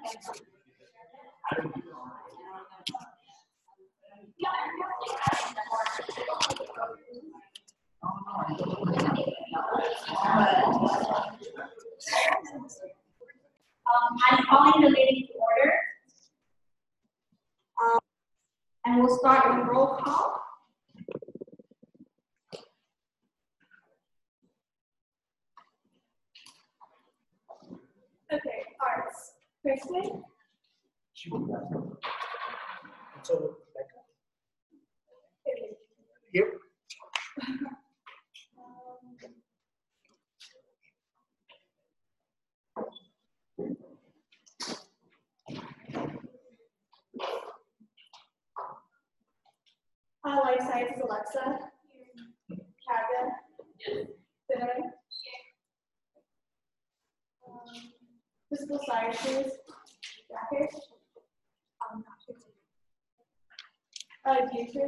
I'm calling the meeting to order. And we'll start with roll call. Okay, arts. Kristen? She will be back. So, Becca? Here. Life sciences, Alexa. Kavya. Cinnamon. Physical sciences, Jacket. Dietrich.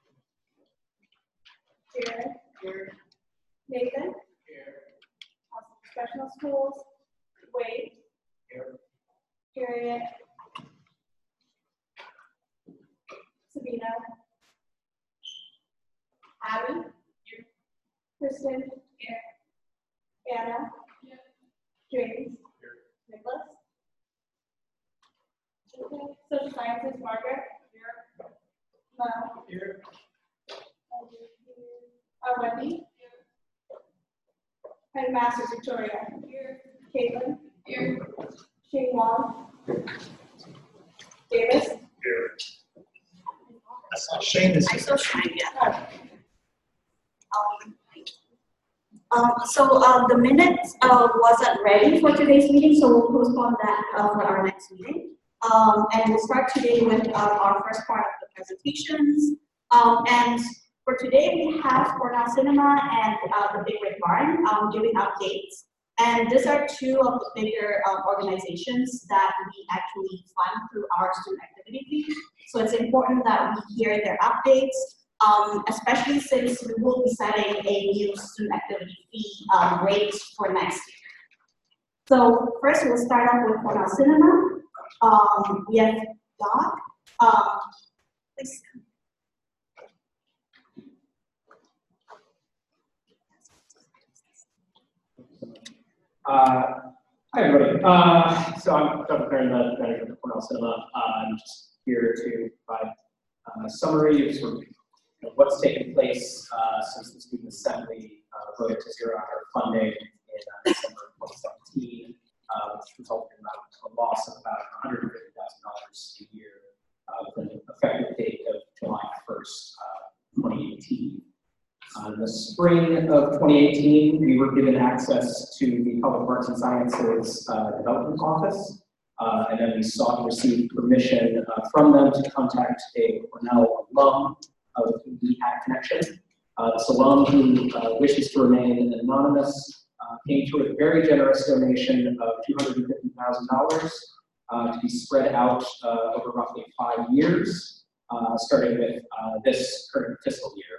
Jared. Here. Nathan. Here. Professional schools, Wade. Here. Harriet. Sabina. Abby. Here. Kristen. Here. Anna. Here. James. Here. Nicholas. Okay. Social sciences, Margaret. Here. Mel. Here. Wendy. Here. And Masters, Victoria. Here. Caitlin. Here. Shane Wong. Davis. Here. Shane is here. The minutes wasn't ready for today's meeting, so we'll postpone that for our next meeting. And we'll start today with our first part of the presentations. And for today, we have Cornell Cinema and the Big Red Barn giving updates. And these are two of the bigger organizations that we actually fund through our student activity fee. So it's important that we hear their updates, especially since we will be setting a new student activity fee rate for next year. So first, we'll start off with Cornell Cinema. We have Doc. Please. Hi everybody. So I'm Dr. Perrin, the manager of Cornell Cinema. I'm just here to provide a summary of sort of what's taken place since the Student Assembly voted to zero out our funding in December of 2017, which resulted in a loss of about $150,000 a year with an effective date of July 1st, 2018. In the spring of 2018, we were given access to the College of Arts and Sciences Development Office, and then we sought to receive permission from them to contact a Cornell alum with whom we had connection. This alum, who wishes to remain anonymous, came to a very generous donation of $250,000 to be spread out over roughly 5 years, starting with this current fiscal year.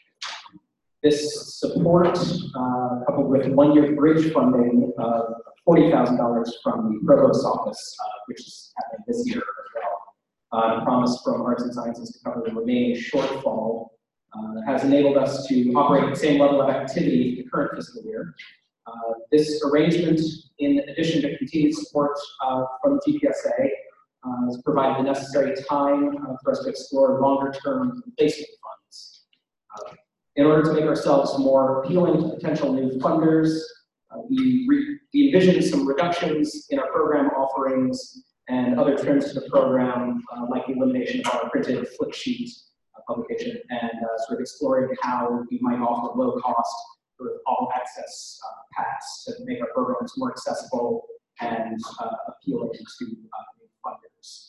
This support, coupled with one-year bridge funding of $40,000 from the Provost's office, which is happening this year as well, and a promise from Arts and Sciences to cover the remaining shortfall, has enabled us to operate at the same level of activity for the current fiscal year. This arrangement, in addition to continued support from the GPSA, has provided the necessary time for us to explore longer-term placement funds. In order to make ourselves more appealing to potential new funders, we envisioned some reductions in our program offerings and other trims to the program, like the elimination of our printed flip sheet publication, and sort of exploring how we might offer low-cost sort of all-access paths to make our programs more accessible and appealing to new funders.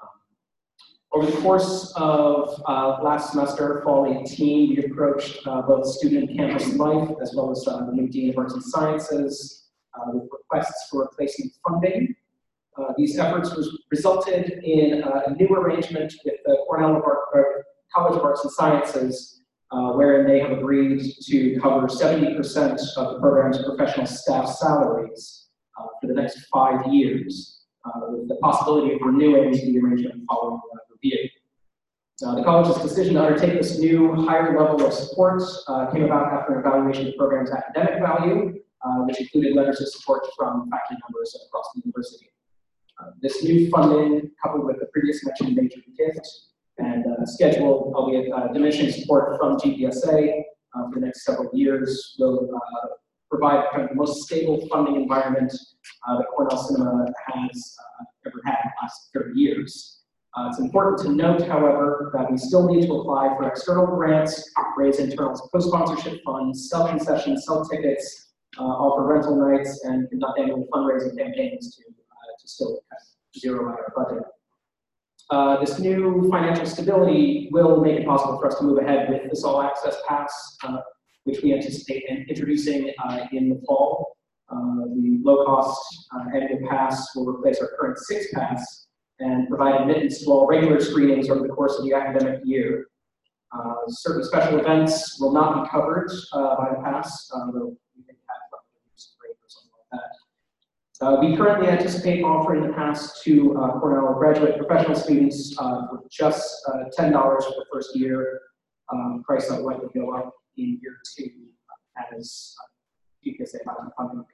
Over the course of last semester, fall 18, we approached both student and campus life, as well as the new Dean of Arts and Sciences, with requests for replacement funding. These efforts resulted in a new arrangement with the College of Arts and Sciences, wherein they have agreed to cover 70% of the program's professional staff salaries for the next 5 years, with the possibility of renewing the arrangement following review. The college's decision to undertake this new higher level of support came about after an evaluation of the program's academic value, which included letters of support from faculty members across the university. This new funding, coupled with the previous mentioned major gift and scheduled, albeit diminishing support from GPSA for the next several years, will provide kind of the most stable funding environment that Cornell Cinema has ever had in the last 30 years. It's important to note, however, that we still need to apply for external grants, raise internal co-sponsorship funds, sell concessions, sell tickets, offer rental nights, and conduct annual fundraising campaigns to still zero out our budget. This new financial stability will make it possible for us to move ahead with this all-access pass, which we anticipate introducing in the fall. The low-cost annual pass will replace our current 6 pass and provide admittance to all regular screenings over the course of the academic year. Certain special events will not be covered by the pass, though we think have a rate or something like that. We currently anticipate offering the pass to Cornell graduate professional students for just $10 for the first year. Price that will likely go up in year 2 as GPSA funding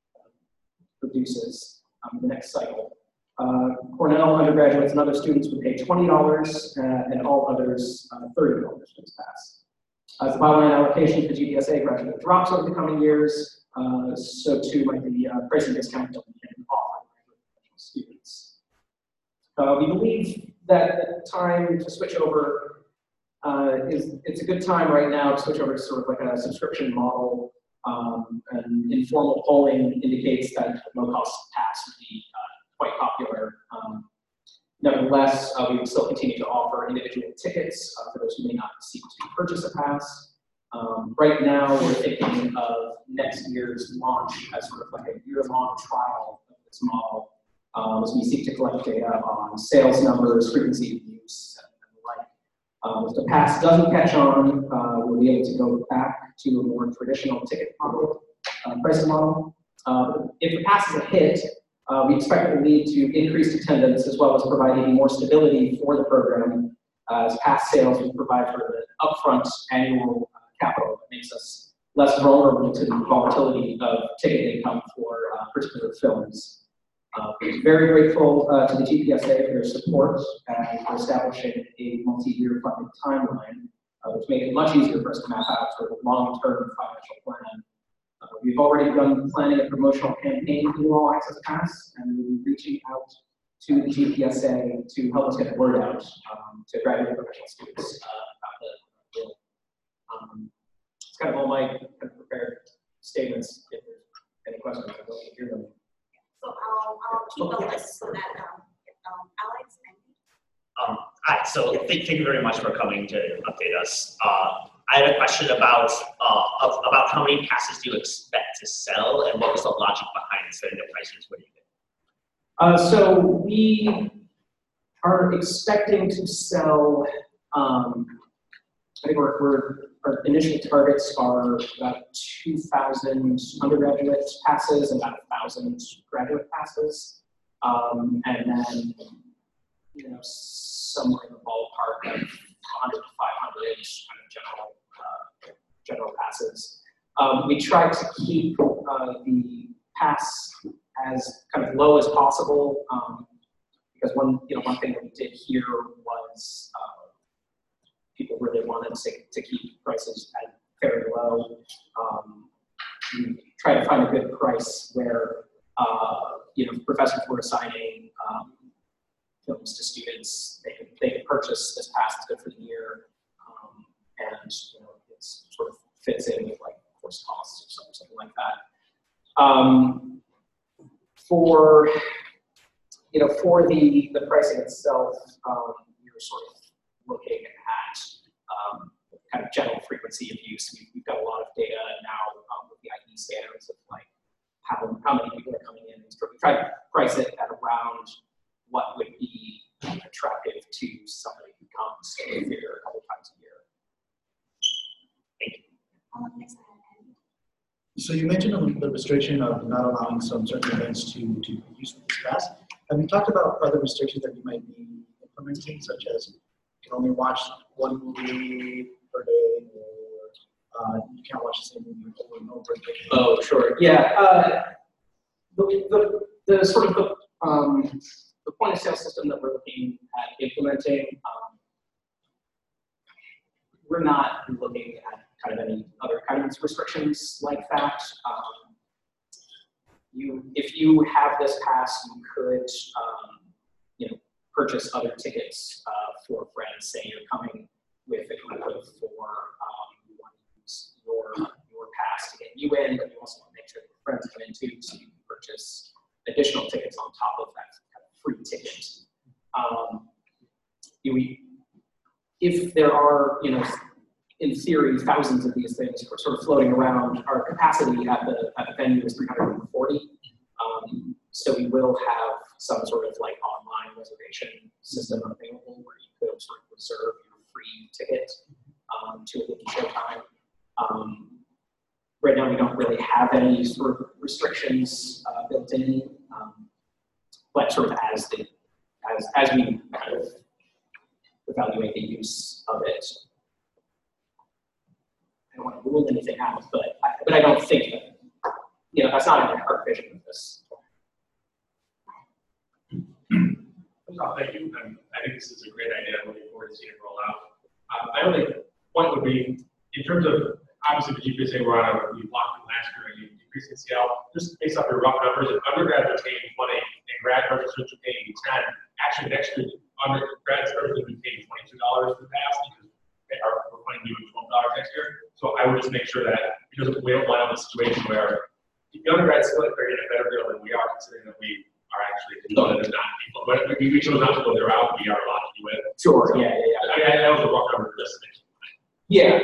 produces the next cycle. Cornell undergraduates and other students would pay $20 and all others $30 for this pass. As the byline allocation for GPSA gradually drops over the coming years, so too might the pricing discount that we can offer to students. We believe that the time to switch over it's a good time right now to switch over to sort of like a subscription model. And informal polling indicates that low-cost pass would be quite popular. Nevertheless, we will still continue to offer individual tickets for those who may not seek to purchase a pass. Right now, we're thinking of next year's launch as sort of like a year-long trial of this model, as we seek to collect data on sales numbers, frequency of use, and the like. If the pass doesn't catch on, we'll be able to go back to a more traditional ticket model, pricing model. If the pass is a hit, we expect it will lead to increased attendance as well as providing more stability for the program, as pass sales will provide for the upfront annual capital that makes us less vulnerable to the volatility of ticket income for particular films. We're very grateful to the GPSA for their support and for establishing a multi-year funding timeline, which made it much easier for us to map out sort of a long-term financial plan. We've already begun planning a promotional campaign for the All Access Pass, and we'll be reaching out to the GPSA to help us get the word out to graduate professional students about the bill. It's kind of all my kind of prepared statements. If there's any questions, I'd love to hear them. So I'll keep a list so that Alex and Hi, so thank you very much for coming to update us. I had a question about how many passes do you expect to sell, and what was the logic behind setting the prices? What do you think? So we are expecting to sell. I think our initial targets are about 2,000 undergraduate passes and about 1,000 graduate passes, and then somewhere in the ballpark of 100 to 500 kind of general passes. We tried to keep the pass as kind of low as possible because one thing that we did here was people really wanted to keep prices at very low. We tried to find a good price where professors were assigning films to students. They could purchase this pass. It's good for the year, and it sort of fits in with like course costs or something like that. For the pricing itself, you're sort of looking at kind of general frequency of use. We've got a lot of data now with the ID scanners of like how many people are coming in. We try to price it at around what would be attractive to somebody who comes to the theater a couple times a year. Thank you. So you mentioned the restriction of not allowing some certain events to use this pass. Have you talked about other restrictions that you might be implementing, such as you can only watch one movie per day, or you can't watch the same movie over and over again? Oh, sure. Yeah. The sort of the point of sale system that we're looking at implementing, we're not looking at kind of any other kind of restrictions like that. If you have this pass, you could, purchase other tickets for friends. Say you're coming with a group of 4, you want to use your pass to get you in, but you also want to make sure that your friends come in too, so you can purchase additional tickets on top of that kind of free ticket. If there are, in theory, thousands of these things sort of floating around, our capacity at the venue is 340. So we will have some sort of like online reservation system available where you could sort of reserve your free ticket to a given showtime. Right now, we don't really have any sort of restrictions built in, but sort of as we kind of evaluate the use of it. I don't want to rule anything out, but I don't think that, that's not in our vision of this. Thank you. I think this is a great idea. I'm looking forward to seeing it roll out. My only point would be, in terms of, obviously, the GPSA we're on, we blocked it last year and you decreased the scale. Just based off your rough numbers, if undergrads are paying 20 and grad students are paying 10, actually next year, undergrad students will be paying $22 for the pass because we're planning to do $12 next year. So I would just make sure that, because we don't want to have a situation where if the undergrads still are getting a better deal than we are, considering that we are actually we chose not to go their route, we are allowed to do it. Sure, So, yeah. that was a rough number for this thing. Yeah.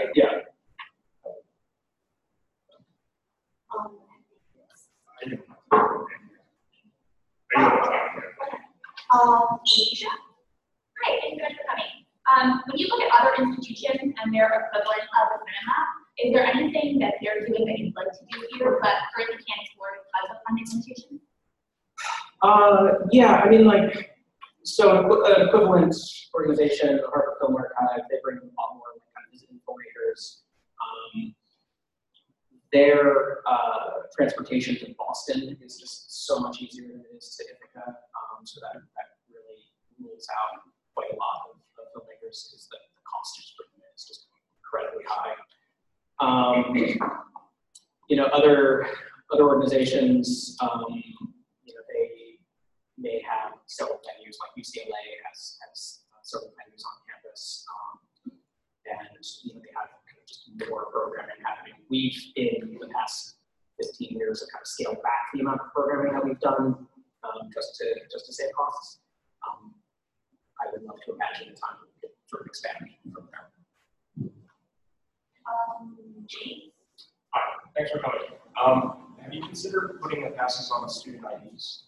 Anisha? Hi, thank you guys for coming. When you look at other institutions and their equivalent of a cinema, is there anything that they're doing that you'd like to do here but currently can't explore because of funding limitations? Yeah, I mean, so an equivalent organization, Harvard Film Archive, they bring a lot more kind of visiting filmmakers. Their transportation to Boston is just so much easier than it is to Ithaca, so that really rules out quite a lot of filmmakers because the cost is just incredibly high. Other organizations, they may have several venues, like UCLA has several venues on campus, and they have kind of just more programming happening. We've, in the past 15 years, kind of scaled back the amount of programming that we've done just to save costs. I would love to imagine a time we could sort of expand from there. James? Hi, thanks for coming. Have you considered putting the passes on the student IDs?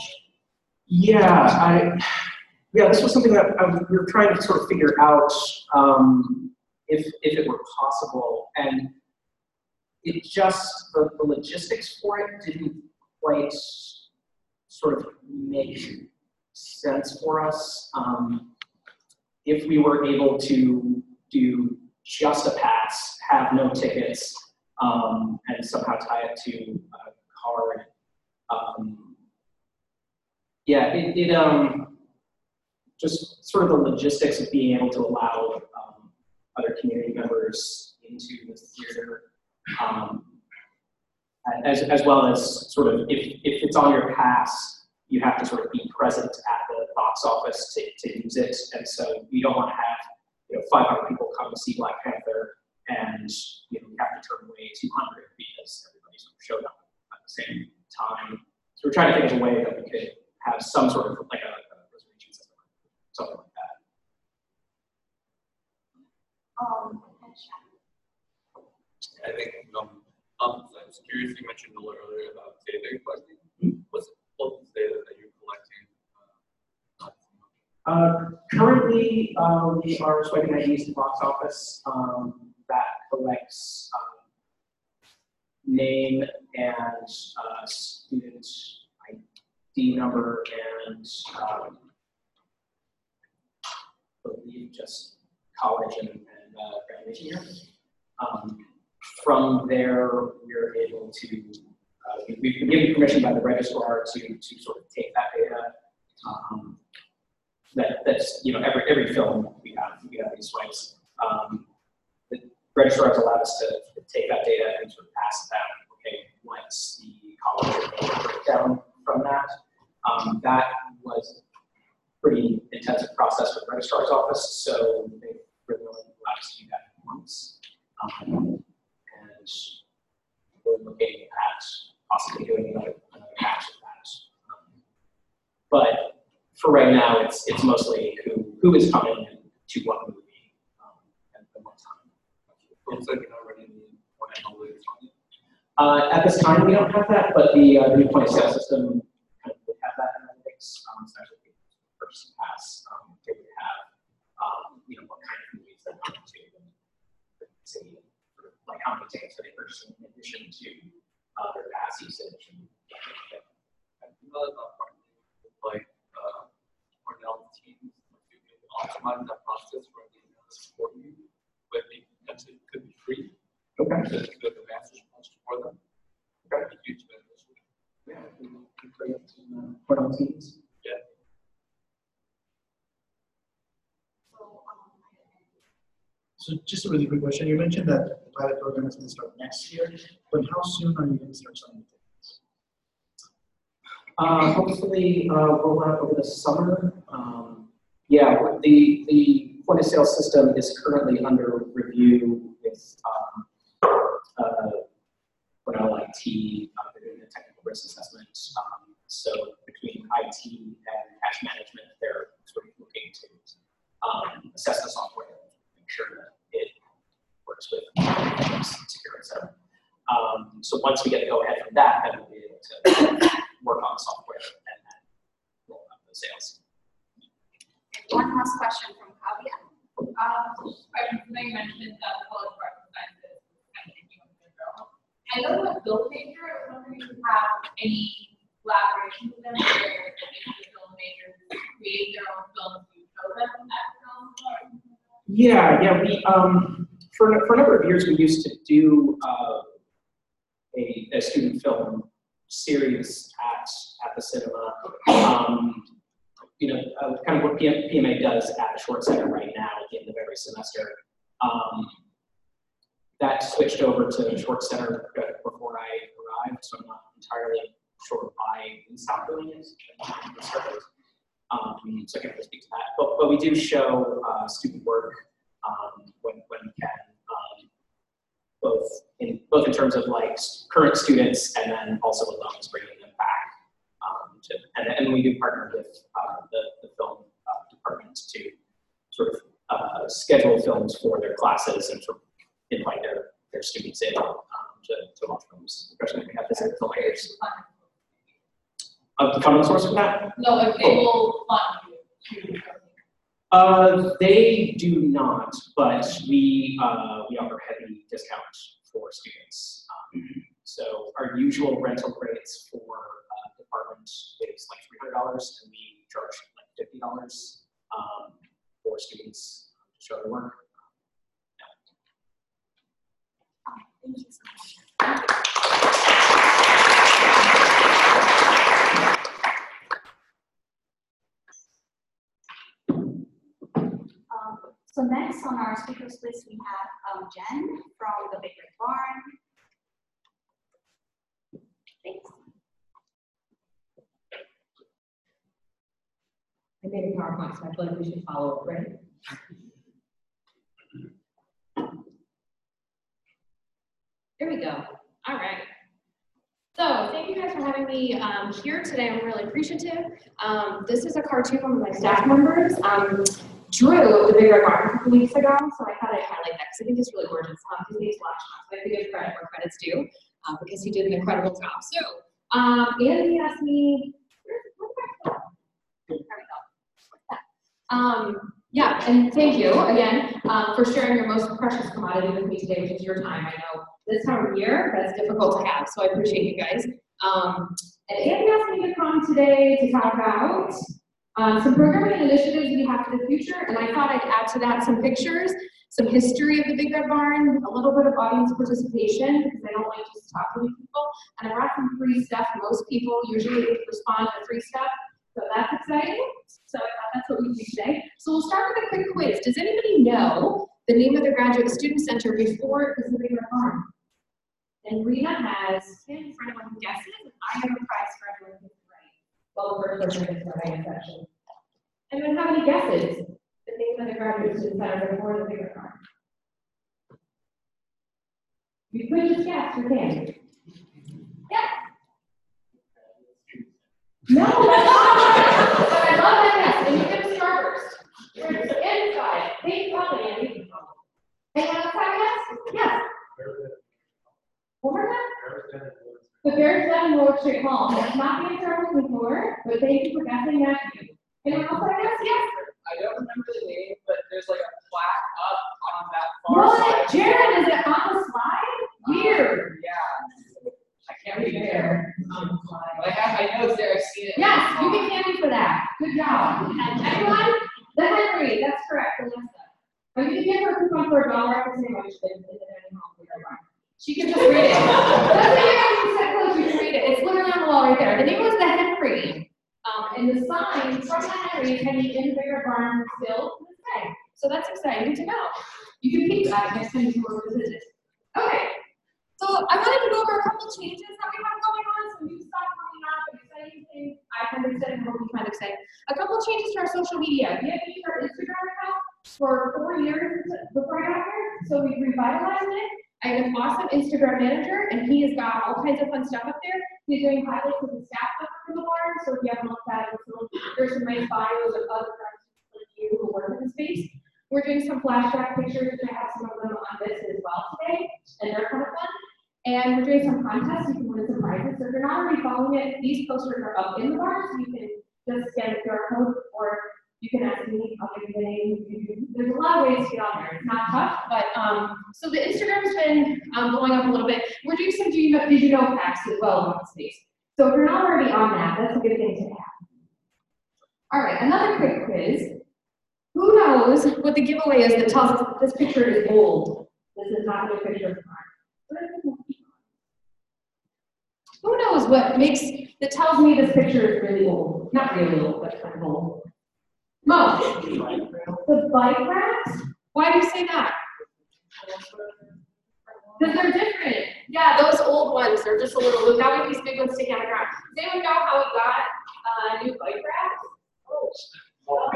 Yeah, this was something that we were trying to sort of figure out if it were possible, and it just, the logistics for it didn't quite sort of make sense for us. If we were able to do just a pass, have no tickets, and somehow tie it to a card, just sort of the logistics of being able to allow other community members into the theater, as well as sort of if it's on your pass, you have to sort of be present at the box office to use it, and so you don't want to have 500 people come to see Black Panther and you have to turn away 200 because everybody sort of showed up at the same time. So we're trying to think of a way that we could have some sort of like a reservation system, something like that. I think I was curious, you mentioned a little earlier about data collecting. What's the closest data that you're collecting? Currently, we are swiping IDs in the box office that collects name and student D number and I believe just college and graduation year. From there, we're able to, we've been given permission by the registrar to sort of take that data. That's, you know, every film we have these swipes. The registrar has allowed us to take that data and sort of ask them, okay, what's the college breakdown from that? That was a pretty intensive process for the registrar's office, so they really only allowed us to do that once. And we're looking at possibly doing another batch of that. But for right now, it's mostly who is coming and to what movie and at what time. Looks like you're already one analytics on it. At this time, we don't have that, but the new point of sale system kind of would have that analytics, especially if the purchase pass. They would have, you know, what kind of movies they're going to, say, like how many tickets are they purchasing in addition to their pass usage. Another part like Cornell teams to optimize that process for the analysis for you, but they potentially could be free. Okay. To go to the master's post for them. Okay. A huge beneficial. Yeah, we can bring it to Cornell teams. Yeah. So just a really quick question. You mentioned that the pilot program is going to start next year, but how soon are you going to start selling tickets? Hopefully, roll out over the summer. Yeah, the point of sale system is currently under review with Cornell IT. They're doing a technical risk assessment. So between IT and cash management, they're sort of looking to assess the software, make sure that it works with secure, etc. So once we get the go-ahead from that, then we'll be able to work on software and then roll out the sales. One last question from Kavya. You mentioned college art and sciences I know with Filmmaker, I was wondering if you have any collaboration with them where the filmmakers create their own films and you show them at film. Yeah, we for a number of years we used to do a student film series at the cinema. You know, kind of what PMA does at the Short Center right now at the end of every semester. That switched over to Short Center before I arrived, so I'm not entirely sure why we stopped doing it. So I can't really speak to that. But we do show student work when we can, both in terms of like current students and then also alums, bringing them back. And we do partner with the film department to sort of schedule films for their classes and sort of invite their students in to watch films, especially when we have visiting filmmakers. The funding source for that? No, if they will fund you. They do not, but we offer heavy discounts for students. So our usual rental rates for department is like $300, and we charge like $50 for students to show their work. Thank you so much. So next on our speakers list, we have Jen from the Big Red Barn. Thanks. I made a PowerPoint, so I feel like we should follow it, right? Here we go. All right. So thank you guys for having me here today. I'm really appreciative. This is a cartoon one of my staff members drew the Big Red Barn a couple weeks ago, so I thought I'd highlight that because I think it's really gorgeous. His name's Lashma, so I have to give credit where credit's due because he did an incredible job. So Andy asked me, there we go. Yeah, and thank you again for sharing your most precious commodity with me today, which is your time. I know this time of year that's difficult to have, so I appreciate you guys. And Andy asked me to come today to talk about some programming initiatives we have for the future, and I thought I'd add to that some pictures, some history of the Big Red Barn, a little bit of audience participation, because I don't like just talking to people, and I brought some free stuff. Most people usually respond to free stuff, so that's exciting. So I thought that's what we do today. So we'll start with a quick quiz. Does anybody know the name of the Graduate Student Center before it was the Big Red Barn? And Rena has 10 for anyone who guesses, and I have a prize for everyone who's right. Well, the first person gets the right section. Anyone have any guesses? The name of the Graduate Student Center before the Big Red Barn? You could just guess, you can. Yeah. No, that's not. But I love that guess, and you get a Starburst. We're inside. Thank you, Holly, Andy. Anyone else have a guess? Yes. One more time? The Bears Den in North Street Hall. That's not the answer I was looking for, but thank you for guessing that. Anyone else have a guess? Yes. I don't remember the name, but there's like a plaque up on that far side. What? Jared, is it on the slide? Weird. Yeah. I can't be there on the slide. But I know it's there. I've seen it. Yes, you get candy for that. Good job. And everyone, the Henry, that's correct, Alyssa. I'm going to give her a coupon for $1 at the same much than she can just read it. That's what you guys said close, you can read it. It's literally on the wall right there. The name was the Henry. And the sign from the Henry is hanging in the Big Red Barn still to this day. So that's exciting to know. You can peek at it next time you go to visit. Okay. So I wanted to go over a couple changes that we have going on, some new stuff coming up, exciting things. I find exciting, hope you find exciting. A couple changes to our social media. We have used our Instagram account for 4 years before I got here, so we've revitalized it. I have an awesome Instagram manager, and he has got all kinds of fun stuff up there. He's doing highlights of the staff stuff for the barn, so if you haven't looked at it, there's some nice bios of other friends like you who work in the space. We're doing some flashback pictures, and I have some of them on this as well today, and they're kind of fun. And we're doing some contests, you can win some prizes. So if you're not already following it, these posters are up in the barn, so you can just scan the QR code, or you can ask me, I'll give you the name. There's a lot of ways to get on there. It's not tough, but so the Instagram's been blowing up a little bit. We're doing some did you know packs as well about the space. So if you're not already on that, that's a good thing to have. All right, another quick quiz. Who knows what the giveaway is that tells us that this picture is old? This is not a good picture of the barn. Who knows what that tells me this picture is really old? Not really old, but kind of old. Mo, the bike racks? Why do you say that? Because they're different. Yeah, those old ones, they're just a little loose. Now we have these big ones sticking on the ground. Does anyone know how we got new bike racks? Oh.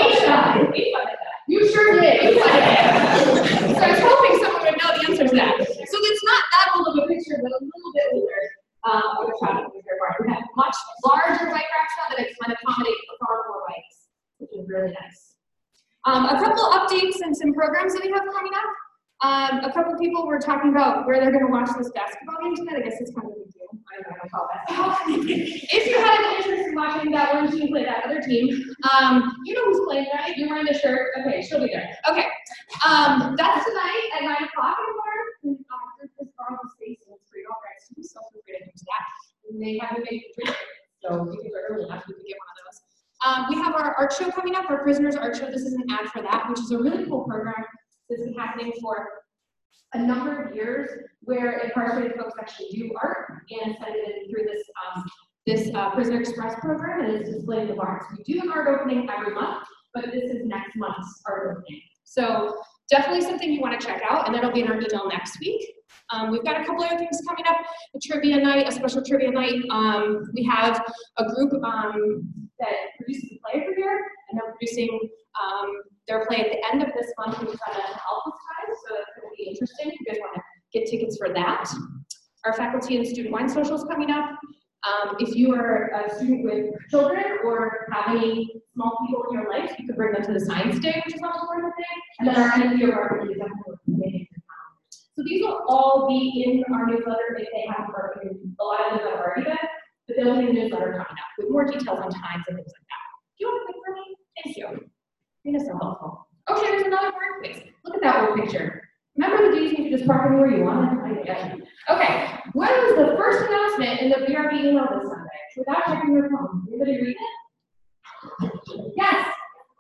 You sure did. So I was hoping someone would know the answer to that. So it's not that old of a picture, but a little bit older. We have much larger bike racks now that can accommodate far more bikes, which is really nice. A couple updates and some programs that we have coming up. A couple people were talking about where they're going to watch this basketball game tonight. I guess it's kind of a big deal. I don't know how to call basketball. If you had an interest in watching that one team play that other team, you know who's playing, right? You're wearing the shirt. Okay, she'll be there. Okay. That's tonight at 9 o'clock in the morning. This borrow the space and it's free all right. So feel free to use that. And they have a big drink. So if you are early enough, you can get one of those. We have our art show coming up, our Prisoners Art Show. This is an ad for that, which is a really cool program that's been happening for a number of years, where incarcerated folks actually do art and send it in through this Prisoner Express program, and it's displayed in the barn. So we do an art opening every month, but this is next month's art opening. So definitely something you want to check out, and that'll be in our email next week. We've got a couple other things coming up, a trivia night, a special trivia night. We have a group that produces a play every year, and they're producing their play at the end of this month, which is on mental health this time, so that's going to be interesting if you guys want to get tickets for that. Our faculty and student wine social is coming up. If you are a student with children or have any small people in your life, you can bring them to the Science Day, which is on the 4th day, and then our end of year marketing is definitely. So these will all be in our newsletter if they haven't already. A lot of them have already been, but they'll be in the newsletter coming up with more details on times and things like that. Do you want to click for me? Thank you. You're so helpful. Okay, there's another word quiz. Look at that old picture. Remember the days you could just park anywhere you wanted? Okay, what was the first announcement in the BRB email this Sunday? without checking your phone. Anybody read it? Yes.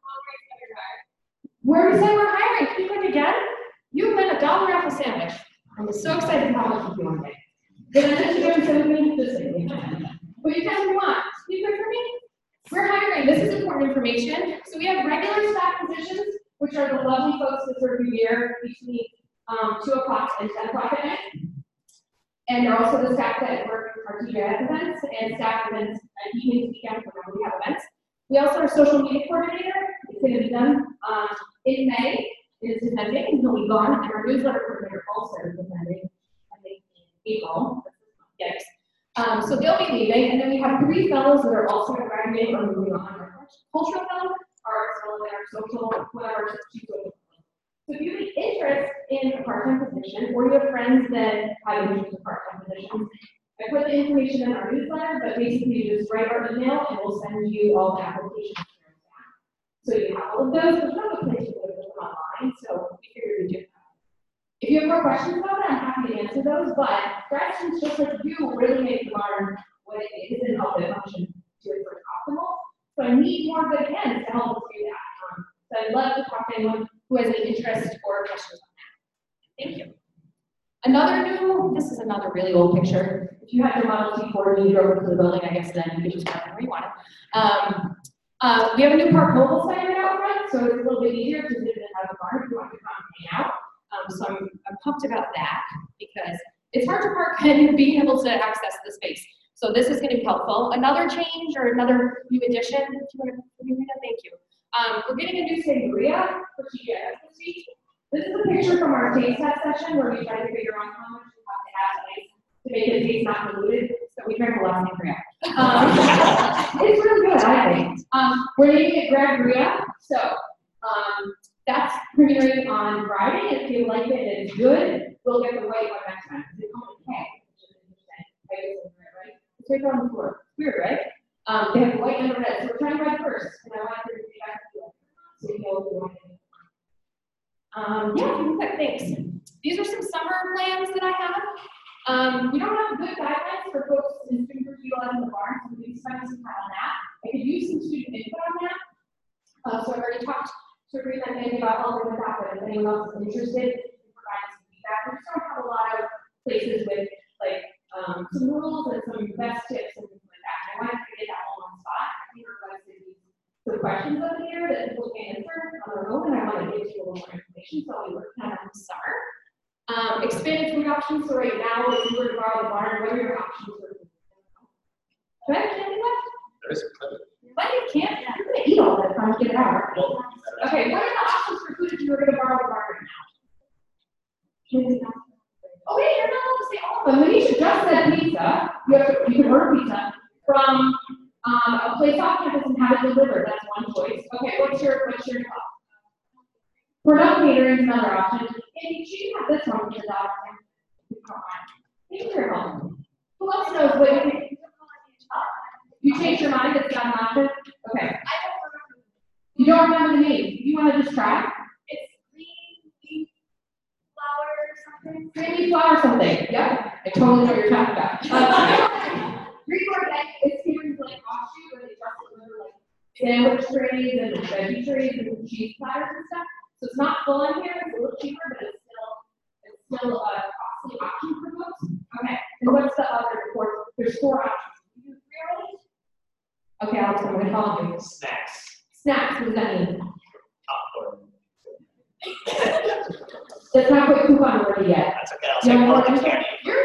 Where we say we're hiring, can you click again? You win a $1 off a sandwich. I'm so excited about what you do one day. Did I let you go and send me? Just kidding. But you guys want. Can you click for me? We're hiring. This is important information. So we have regular staff positions, which are the lovely folks that serve you here between 2 o'clock and 10 o'clock at night. And they're also the staff that work our TGIF events and staff events and evenings, weekends, whenever we have events. We also have a social media coordinator. It's going to be done in May. It is attending, and he'll be gone. And our newsletter coordinator also is attending, I think, in April. Yes. So they'll be leaving, and then we have 3 fellows that are also graduating or moving on. Our cultural fellow, our fellow, and our social, whatever. So if you have interest in a part-time position, or you have friends that have interest in part-time positions, I put the information in our newsletter, but basically you just write our email and we'll send you all the applications. So you have all of those. There's not a place to put them online, so we figured we'd do that. If you have more questions about that, I'm happy to answer those, but questions just like you really make the barn what it is and help it function to its optimal. So I need more good hands to help us do that. So I'd love to talk to anyone who has any interest or questions on that. Thank you. This is another really old picture. If you had your Model T Ford and you drove into the building, I guess then you could just park where you want it. We have a new Park Mobile sign right out front, so it's a little bit easier because it doesn't have a barn if you want to come hang out. So I'm pumped about that because it's hard to park and being able to access the space. So this is going to be helpful. Another change or another new addition, if you want to read that, thank you. We're getting a new sangria for TGIF this week. This is a picture from our taste test session where we try to figure out how much we have to add ice to make it taste not diluted. So we drank a lot of sangria. It's really good, I think. We're naming it Gregoria. So that's premiering on Friday. If you like it and it's good, we'll get the white one next time. It's called a K, which is interesting. I guess it's right? It's right on the floor. Weird, right? They have the white and the red. So we're trying red first. And I want to do that so you know what we want to do. Yeah, thanks. These are some summer plans that I have. We don't have good guidelines for folks in student group utilizing the barn, so we spend some time on that. I could use some student input on that. So I've already talked to Rita and Mandy about helping with that, but if anyone else is interested, provide some feedback. We just don't have a lot of places with like some rules and some best tips and things like that. And I wanted to get that all on spot. I think we're going to see some questions over here that people can answer on their own, and I want to give you a little more information, so we work kind of from the start. Expanded food options, so right now, if you were to borrow the barn, what are your options for food? Do I have candy left? There is plenty. But you can't, you're going to eat all that time to get it out. Okay, what are the options for food if you were going to borrow the barn right now? Oh, wait, you're not allowed to say all of them. Manisha just said pizza. You can order pizza from a place off campus and have it delivered. That's one choice. Okay, what's your thought? Product catering is another option. And she have this one, which is option. Thank you for your help. Who else knows what you think? You changed your mind? It's not an option? Okay. You don't remember the name. You want to just try? It's green flower something. Green flower something. Yep. I totally know what you're talking about. Green organic is here like offshoot where they just deliver like sandwich trays and veggie trays and cheese platters and stuff. So it's not full in here, it's a little cheaper, but it's still a costly option for folks. Okay. And what's the other report? There's 4 options. You do 3 already? Okay, Alex, I'm gonna call you. Snacks. Snacks, what does that mean? Popcorn. Let's not put coupon already yet. That's okay. I'll take more than candy. You're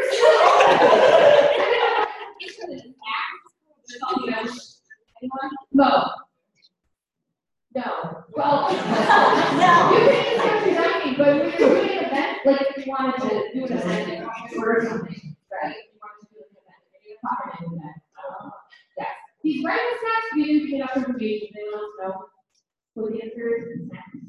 No. No. Well, you can answer your dining, but when you're doing an event, like if you wanted to do an event, or something, right? If you wanted to do an event, maybe a popcorn event. Yes. These random snacks, we didn't get enough information. They let us know what the answer is.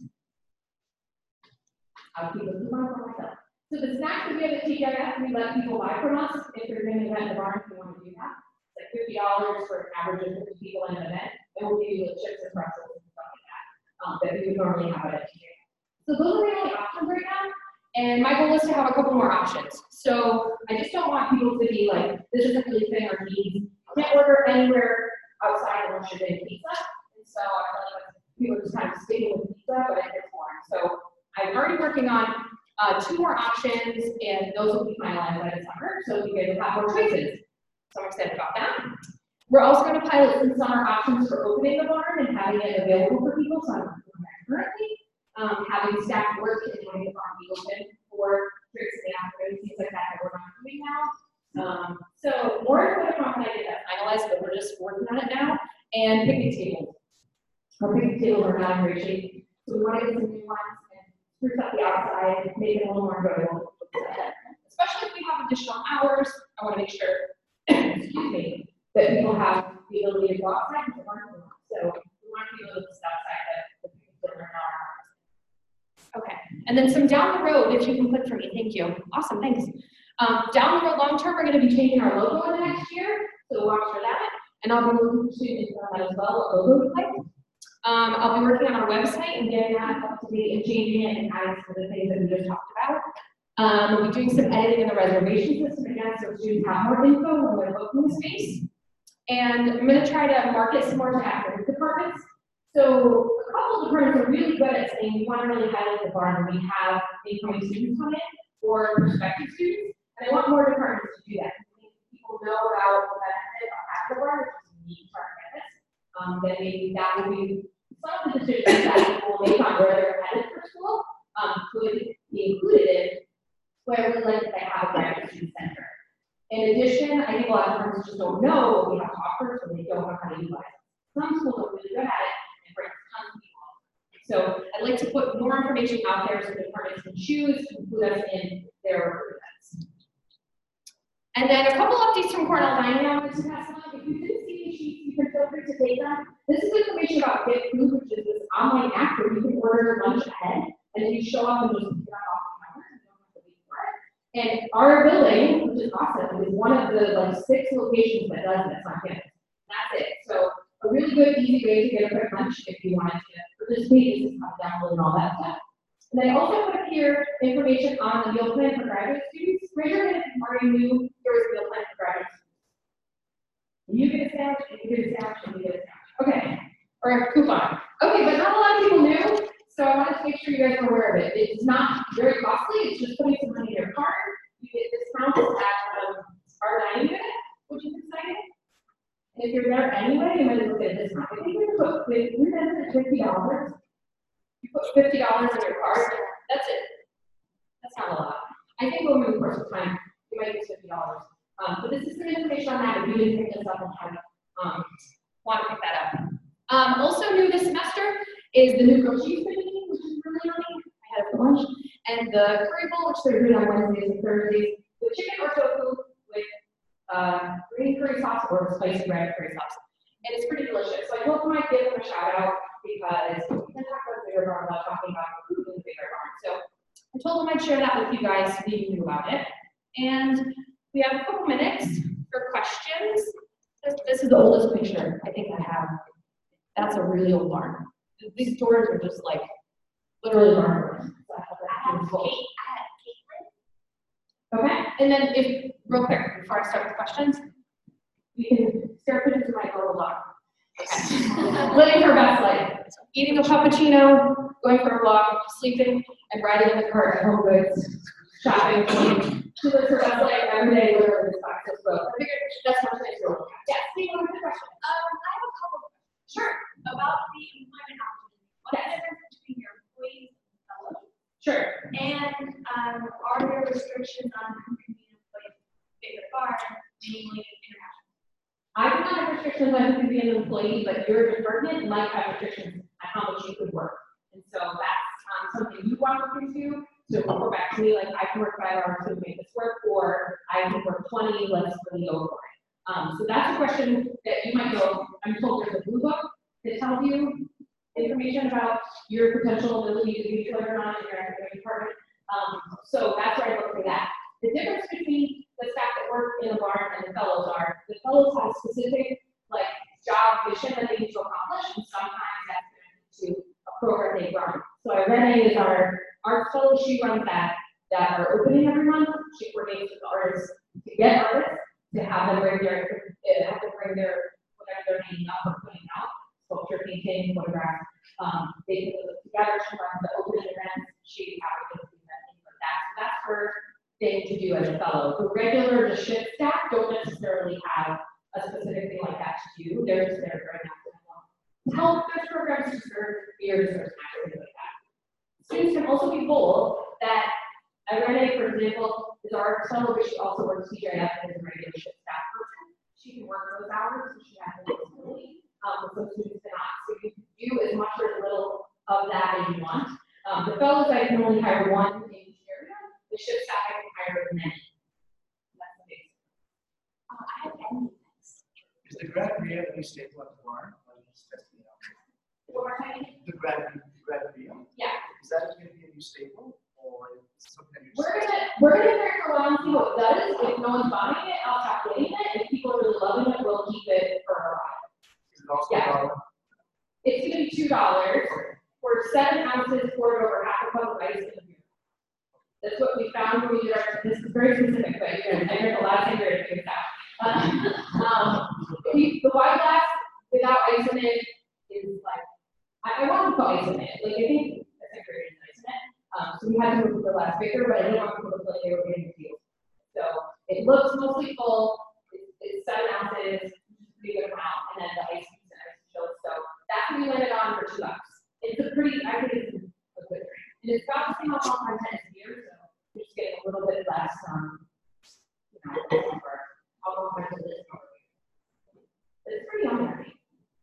I'll keep it for myself. So the snacks that we have at TGIF, we let people buy from us if they're going to event in the barn, if you want to do that. It's like $50 for an average of 50 people in an event, and we'll give you the chips and pretzels and stuff like that that we would normally have at TGIF. So those are the only options right now, and my goal is to have a couple more options. So I just don't want people to be like, this isn't really fitting our needs. can't order anywhere outside unless you're getting pizza. And so I feel like people are just kind of sticking with pizza, but it gets more. So I'm already working on 2 more options, and those will be finalized by the summer, so you guys will have more choices. So I'm excited about that. We're also going to pilot some summer options for opening the barn and having it available for people. So I'm doing that currently, having staff work and having the barn be open for drinks in the afternoon, things like that we're not doing now. So more information on when I get that finalized, but we're just working on it now. And picnic tables. Our picnic tables are not in great shape, so we want to get some new ones and spruce up the outside, make it a little more enjoyable. Especially if we have additional hours, I want to make sure, excuse me, that people have the ability to go outside and learn more. So we want to be able to step outside the people that are in our hours. Okay, and then some down the road, if you can click for me, thank you. Awesome, thanks. Down the road, long term, we're going to be changing our logo in the next year, so watch for that. And I'll be looking to that as well, what logo looks like. I'll be working on our website and getting that up to date and changing it and adding some of the things that we just talked about. We'll be doing some editing in the reservation system again, so students have more info when they're booking the space. And I'm going to try to market some more to academic departments. So a couple of departments are really good at saying we want to really highlight the barn when we have incoming students come in or prospective students. And I want more departments to do that. People know about the benefit of having the barn, which is unique to our campus. Then maybe that will be some of the decisions that people will make on where they're headed for school could be included in where we like to have a graduate student center. In addition, I think a lot of firms just don't know what we have to offer, so they don't know how to utilize it. Some schools are really good at it and bring tons of people. So I'd like to put more information out there so departments can choose to include us in their events. And then a couple updates from Cornell Dining I wanted to pass on. If you didn't see these sheets, you can feel free to take them. This is information about Get Food, which is this online app where you can order lunch ahead, and then you show up and just pick it up off the counter, and you don't have to wait for it. And our building, which is awesome, is one of the 6 locations that does this on campus. That's it. So a really good, easy way to get a quick lunch if you wanted to participate. This is how to download and all that stuff. And I also put here information on the meal plan for graduate students. Raise your hand if you already knew there was a meal plan for graduate students. You get a sandwich, and you get a sandwich, and you get a sandwich. Okay, or a coupon. Okay, but not a lot of people knew, so I wanted to make sure you guys are aware of it. It's not very costly. It's just putting some money in your card. You get discounts at our dining unit, which is exciting. And if you're there anyway, you might look at a discount. I think we're at $50. You put $50 in your card, that's it. That's not a lot. I think over the course of time, you might use $50. But this is some information on that if you didn't pick this up and want to pick that up. Also new this semester is the new grilled cheese menu, which is really yummy. I had it for lunch. And the curry bowl, which they're doing on Wednesdays and Thursdays, with chicken or tofu with green curry sauce or spicy red curry sauce. And it's pretty delicious. So I hope I might give them a shout out because we can talk about the bigger barn without talking about food in the bigger barn. So I told them I'd share that with you guys so you knew about it. And we have a couple minutes for questions. This is the oldest picture I think I have. That's a really old barn. These doors are just like literally barn doors. Okay, and then if, real quick, before I start with questions, we can start pictures of my little dog. Okay. Living her best life. Eating a cappuccino, going for a walk, sleeping, and riding in the car at Home Goods, shopping, cleaning. She lives her best life every day, literally this box of clothes. I figured that's much nicer to look at. Yes, Steve, what was the question? I have a couple of questions. Sure. About the employment opportunity. What's the difference between your employees and fellows? Sure. And are there restrictions on who can be an employee in the farm, namely international? I do not have restrictions on who can be an employee, but your department might have restrictions on how much you could work. And so that's something you want to look into. So report back to me, like I can work 5 hours to make this work, or I can work 20, let's really go for it. So that's a question that you might go, I'm told there's a blue book that tells you information about your potential ability to be employed or not in your academic department. So that's where I look for that. The difference between the staff that work in the barn and the fellows are, the fellows have a specific like job mission that they need to accomplish, and sometimes that's connected to a program they run. So Renee is our arts fellow. She runs that are opening every month. She coordinates with the artists to get artists. to have them bring their, whatever they're hanging up or putting out, sculpture, painting, photograph. They put those together, she runs the open events, she advocates things like that. So that's her thing to do as a fellow. The regular, the shift staff don't necessarily have a specific thing like that to do. They're just there for an active help. There's programs to serve beers or snacks, things like that. Students can also be told that Renee, for example, is our fellow, but she also works TJF as a regular shift staff person. She can work those hours, so she has a flexibility. Some students cannot. So you can do as much or as little of that as you want. The fellows, I can only hire one in each area. The shift staff, I can hire many. That's the basic. I have any things. Is the grad RIA that we staple at the barn? Or just testing it out? One more time. The grad RIA? Yeah. Is that going to be a new staple? Or is it something you're We're gonna figure for a while and see what it does. If no one's buying it, I'll stop getting it. If people are really loving it, we'll keep it for a while. Is it also Yeah. It's gonna be $2 for 7 ounces, poured over half a cup of ice in a beer. That's what we found when we did our, this is very specific, but you're gonna enter the last finger to figure it out. The wine glass without ice in it is like, I want to put ice in it. Like, I think that's a great ice in it. So we had to move the glass bigger, but I didn't want people to feel like they were getting the deal. So it looks mostly full. It's 7 ounces, pretty good amount, and then the ice cubes and ice chilled. So that can be landed on for $2. It's a pretty, I think it's a good drink. And it's got the same alcohol content as beer, so you're just getting a little bit less, alcohol content is more. But it's pretty yummy.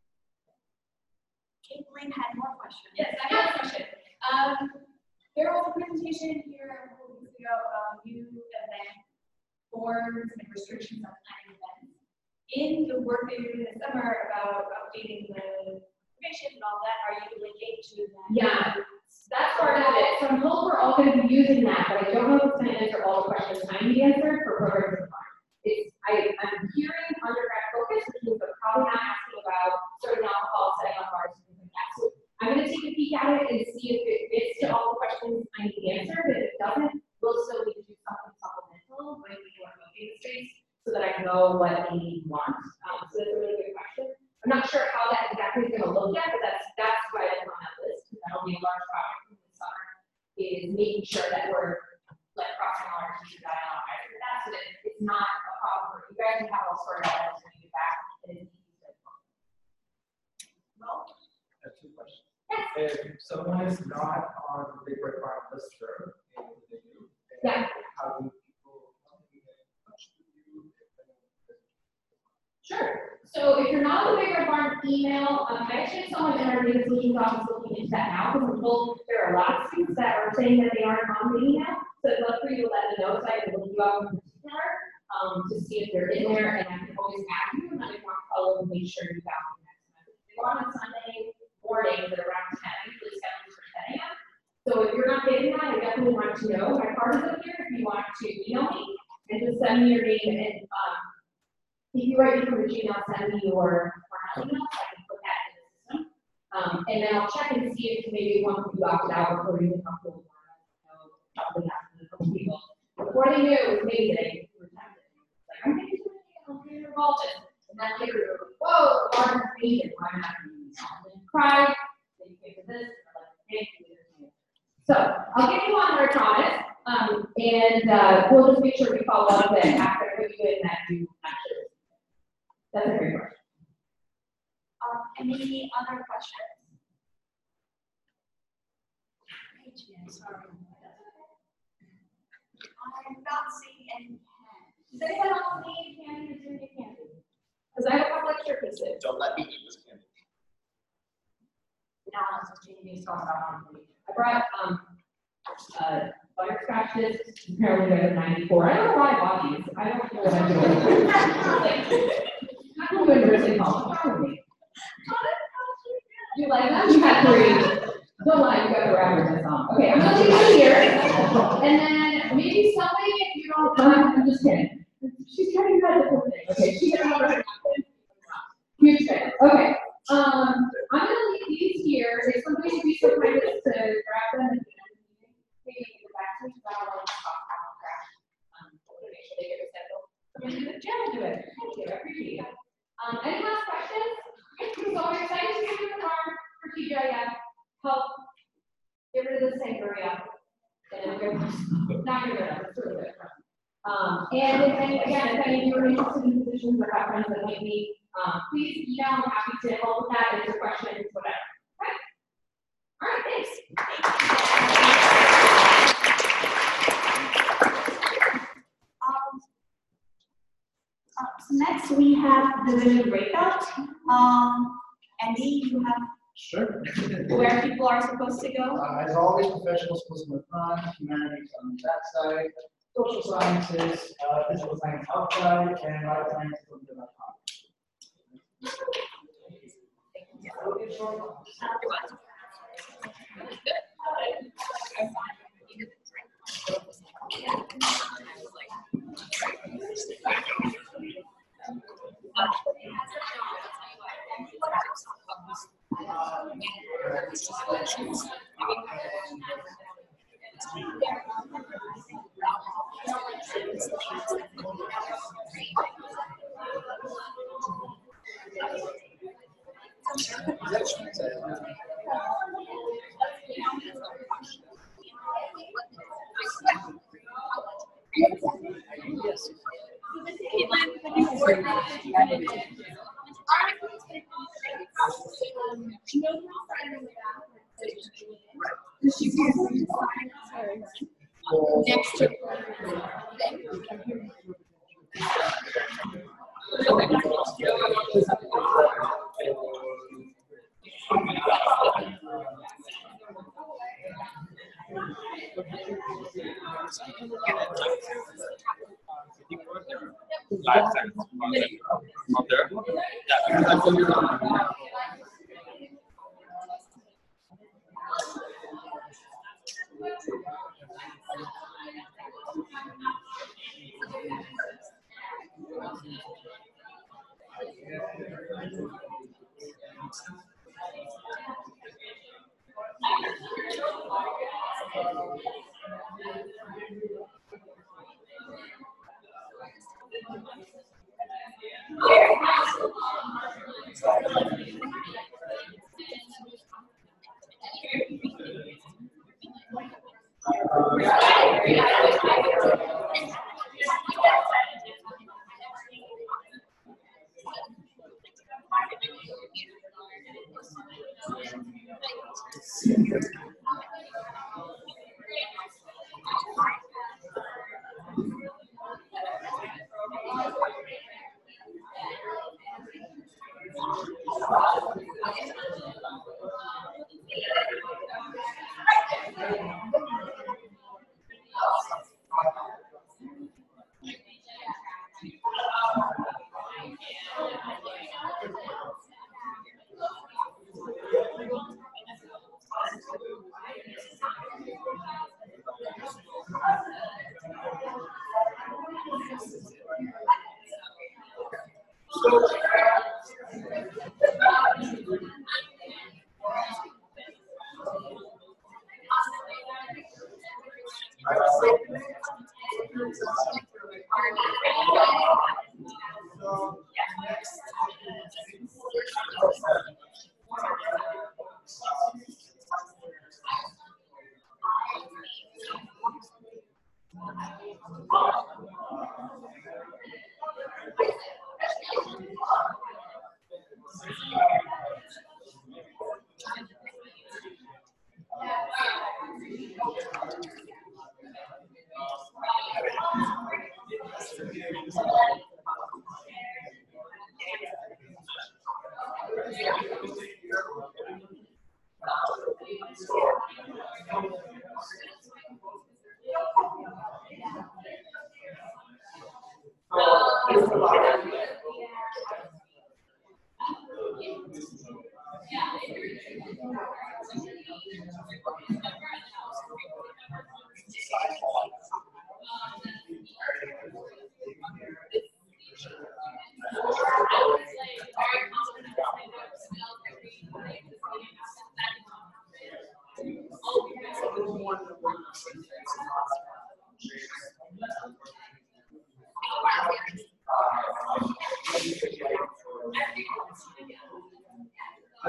Caitlin had more questions. Yes, I have a question. There was a presentation here a couple weeks ago about new event forms and restrictions on planning events. In the work that you're doing this summer about updating the information and all that, are you linking to that? Yeah, that's part of it. So I'm told we're all going to be using that, but I don't know if it's going to answer all the questions I need answered for programs and farm. I'm hearing undergrad focus, which means they're probably not asking about certain alcohol, setting up bars, and things like that. So I'm going to take a peek at it and see if it fits to all the questions I need answered. If it doesn't, we'll still need to do something supplemental when we do our focus space so that I know what they want. So that's a really good question. I'm not sure how that exactly is going to look yet, but that's why it's on that list, because that'll be a large project in the summer, is making sure that we're like crossing all our T's and dotting all our I's with that, so that it's not a problem for you guys to have all sorted out as we get back and it's easy to Well, I have 2 questions. Yes. If someone is not on the Big Red Farm listserv, Yeah. how do people get in touch with you? Sure. So if you're not on the Big Red Barn email, I actually had someone in our data solutions office looking into that now, because I'm told there are a lot of students that are saying that they aren't on the email. So I'd love for you to let me know so I can look you up in particular to see if they're in there, and I can always add you, and then I can follow and make sure you got the next message. If you go on Sunday mornings at around 10, please schedule for 10 a.m. So if you're not getting that, I definitely want to know. My card is up here if you want to email me and just send me your name and if you write me from the Gmail, send me your email so I can put that in the system. And then I'll check and see if maybe one of you opted out before you come to probably happened to a couple people. Before they knew it was me, they were tempted. Like, I'm thinking I'm getting involved in. And then later they were like, whoa, the water's amazing, why am I not doing this? And then you cried, then you came to this, and they're like, thank you. So I'll get you on there, Thomas. And we'll just make sure we follow up that after I put you in that you actually. That's a great question. Any other questions? Sorry. I'm not seeing any hands. Does anyone else need candy or drink candy? Because I have a couple extra pieces. Don't let me eat this candy. Now, this is Jamie's talking about on I brought butterscotch discs. Apparently, they're 94. I don't know why I bought these. I don't know what I'm doing. I'm going to nursing home. What's wrong with me? You like them? You had 3. Don't lie, you got the wrapper this on. Okay, I'm going to leave it here. And then maybe somebody, if you don't, I'm just kidding. She's trying to do that different thing. Okay, she got another. Huge fan. Okay. I'm going to leave these here. If somebody would be so kind as to grab them and maybe get back to me, but I don't want to talk about crash. Make sure they get rescheduled. I'm going to do it. Jen will do it. questions? So I'm excited to see the farm for TGIF, help get rid of this sangria. And not get rid of it, it's really good. And if any, again, if any of you are interested in positions or have friends that might be, please email, I'm happy to help with that, answer questions, whatever. Okay? All right, thanks. So next we have the vision breakout. Andy, you have Sure. where people are supposed to go? As always, professionals supposed to be in front, humanities on that side, social sciences, physical science outside, and life sciences on the left. Live science from there.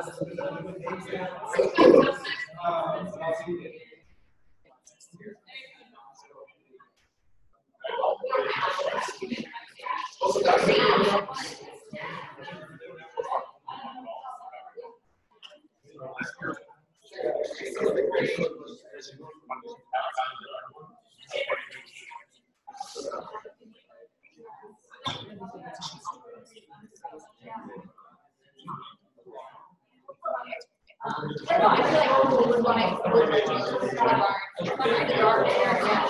I don't know, I feel like people would want to explore like the dark area.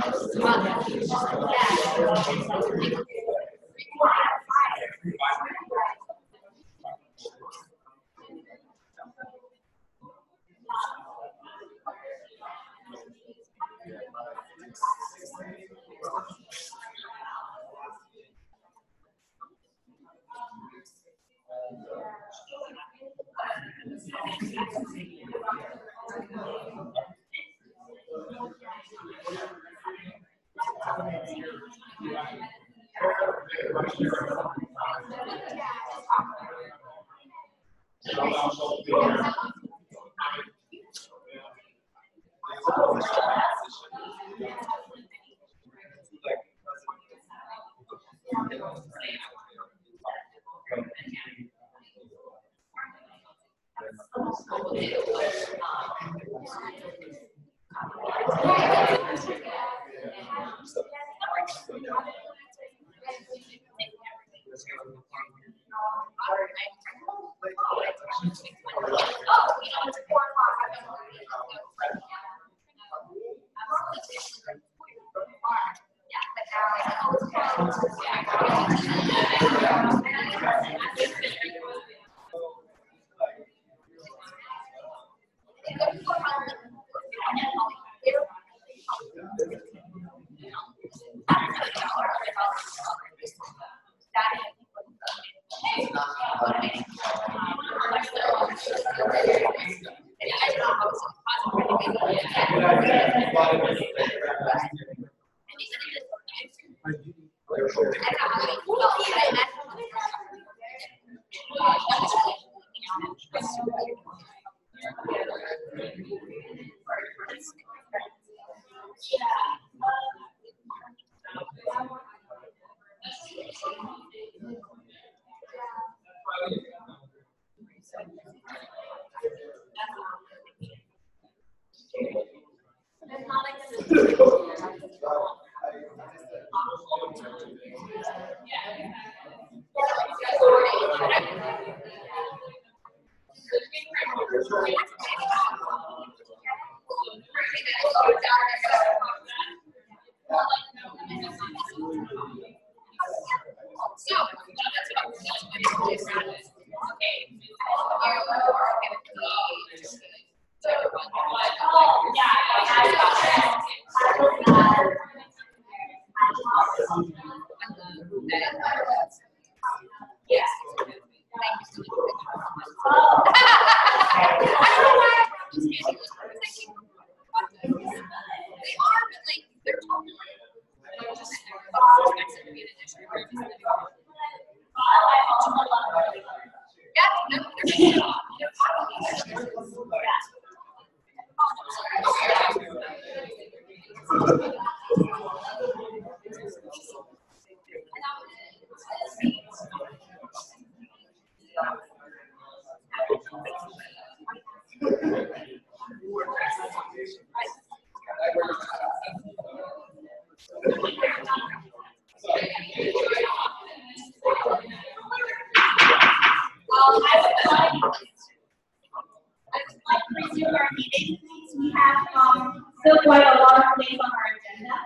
We have still quite a lot of things on our agenda.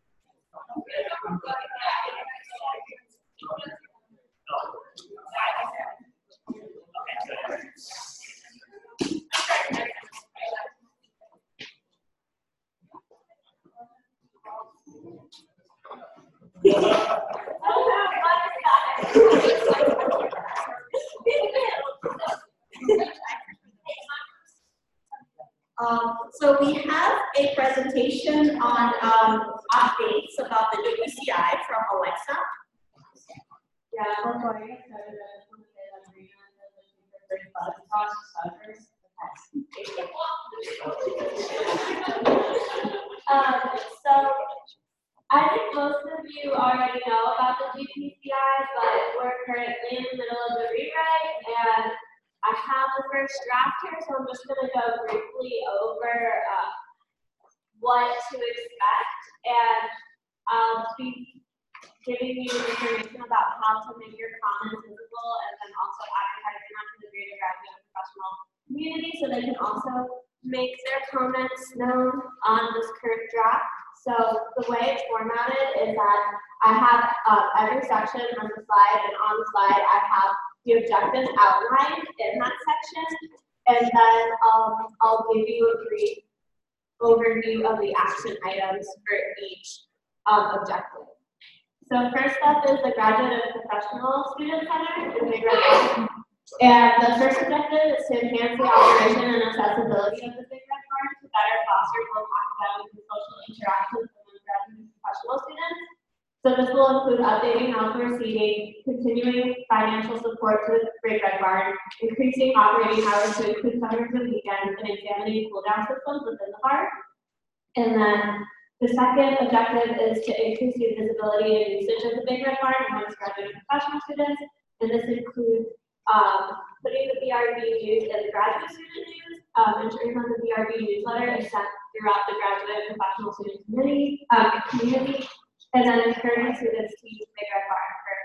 So we have a presentation on updates about the WCI from Alexa. Yeah, we're going to cross suckers. So I think most of you already know about the GPCI, but we're currently in the middle of the rewrite, and I have the first draft here, so I'm just going to go briefly over what to expect, and I'll be giving you information about how to make your comments visible, and then also advertising them to the greater graduate and professional community so they can also make their comments known on this current draft. So the way it's formatted is that I have every section on the slide, and on the slide I have the objectives outlined in that section, and then I'll give you a brief overview of the action items for each objective. So first up is the Graduate and Professional Student Center in Big Red Barn. And the first objective is to enhance the operation and accessibility of the Big Red Barn to better foster both academic and social interactions among graduate and professional students. So this will include updating outdoor seating, continuing financial support to the Big Red Barn, increasing operating hours to include summers and weekends, and examining cool-down systems within the park. And then the second objective is to increase the visibility and usage of the Big Red Barn amongst graduate and professional students, and this includes putting the BRB news in the graduate student news, ensuring that the BRB newsletter is sent throughout the graduate and professional student community, and then encouraging students to use Big Red Barn for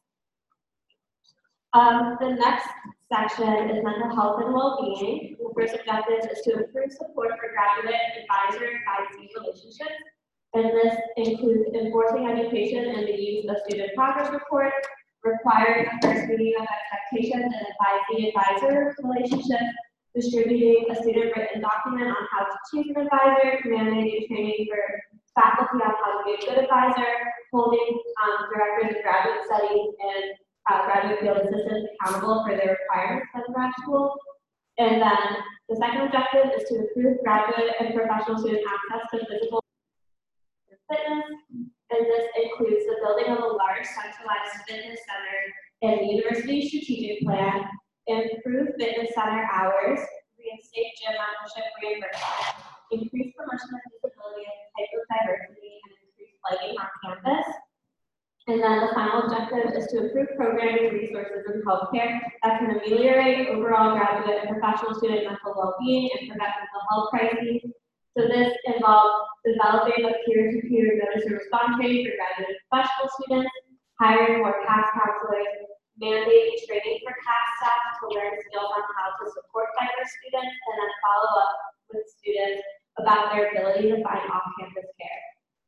events. The next section is mental health and well-being. The first objective is to improve support for graduate advisor-advisee relationships, and this includes enforcing education and the use of student progress report, requiring a first meeting of expectations and advisee-advisor relationship, distributing a student written document on how to choose an advisor, mandating training for faculty on how to be a good advisor, holding directors of graduate studies and graduate field assistants accountable for their requirements at the grad school. And then the second objective is to improve graduate and professional student access to physical fitness, and this includes the building of a large centralized fitness center in the university strategic plan, improve fitness center hours, reinstate gym membership reimbursement, increase promotion of disability and type of diversity, and increase lighting on campus. And then the final objective is to improve programming, resources, and healthcare that can ameliorate overall graduate and professional student mental well-being and prevent mental health crises. So this involves developing a peer-to-peer notice and response training for graduate and professional students, hiring more CAPS counselors, mandating training for CAPS staff to learn skills on how to support diverse students, and then follow up with students about their ability to find off-campus care.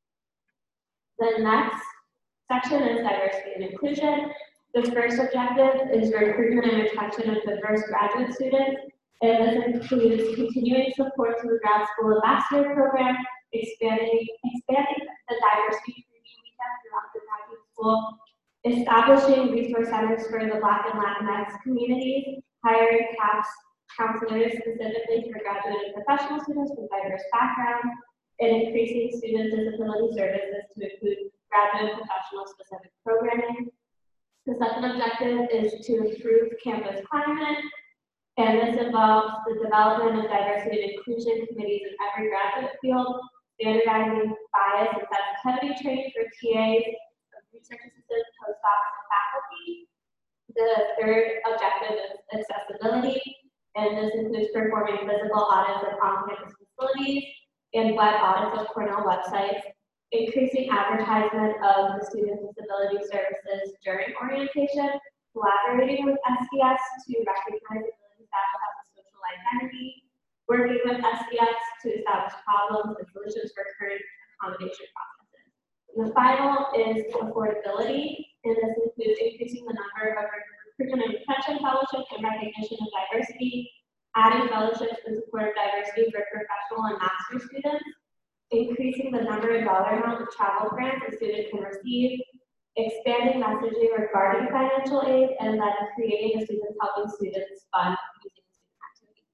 The next section is diversity and inclusion. The first objective is recruitment and retention of diverse graduate students, and this includes continuing support to the grad school ambassador program, expanding the diversity preview weekend throughout the graduate school, establishing resource centers for the Black and Latinx communities, hiring CAPS counselors specifically for graduate and professional students with diverse backgrounds, and increasing student disability services to include graduate and professional specific programming. The second objective is to improve campus climate, and this involves the development of diversity and inclusion committees in every graduate field, standardizing bias and sensitivity training for TAs, research assistants, postdocs, and faculty. The third objective is accessibility, and this includes performing physical audits of on-campus facilities and web audits of Cornell websites, increasing advertisement of the student disability services during orientation, collaborating with SDS to recognize ability status as a social identity, working with SDS to establish problems and solutions for current accommodation processes. And the final is affordability, and this includes increasing the number of recruitment and retention fellowships and recognition of diversity, adding fellowships in support of diversity for professional and master's students, increasing the number and dollar amount of travel grants a student can receive, expanding messaging regarding financial aid, and then creating a Students Helping Students Fund using student activities.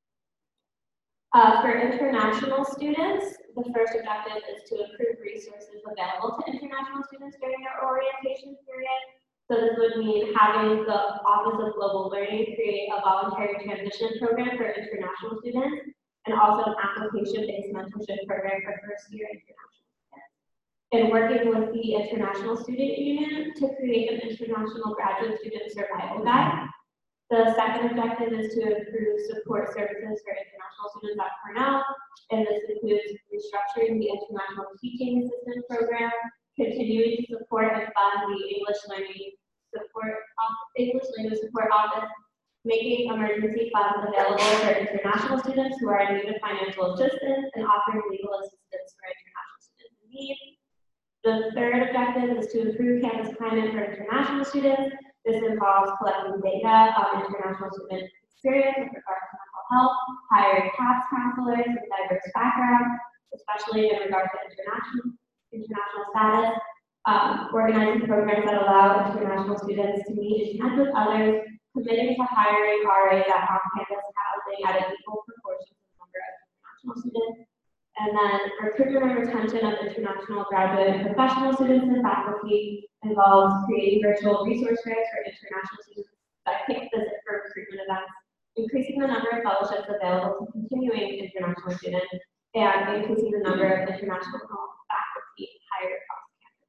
For international students, the first objective is to improve resources available to international students during their orientation period. So this would mean having the Office of Global Learning create a voluntary transition program for international students and also an application-based mentorship program for first-year international students. And working with the International Student Union to create an international graduate student survival guide. The second objective is to improve support services for international students at Cornell, and this includes restructuring the International Teaching Assistant Program, continuing to support and fund the English Language Support Office, making emergency funds available for international students who are in need of financial assistance, and offering legal assistance for international students in need. The third objective is to improve campus climate for international students. This involves collecting data on international student experience with regard to mental health, hiring CAPS counselors with diverse backgrounds, especially in regard to international status, organizing programs that allow international students to meet and connect with others, committing to hiring RAs at on-campus housing at an equal proportion to the number of international students, and then recruitment and retention of international graduate and professional students and faculty involves creating virtual resource fairs for international students that take visit for recruitment events, increasing the number of fellowships available to continuing international students, and increasing the number of international faculty hired across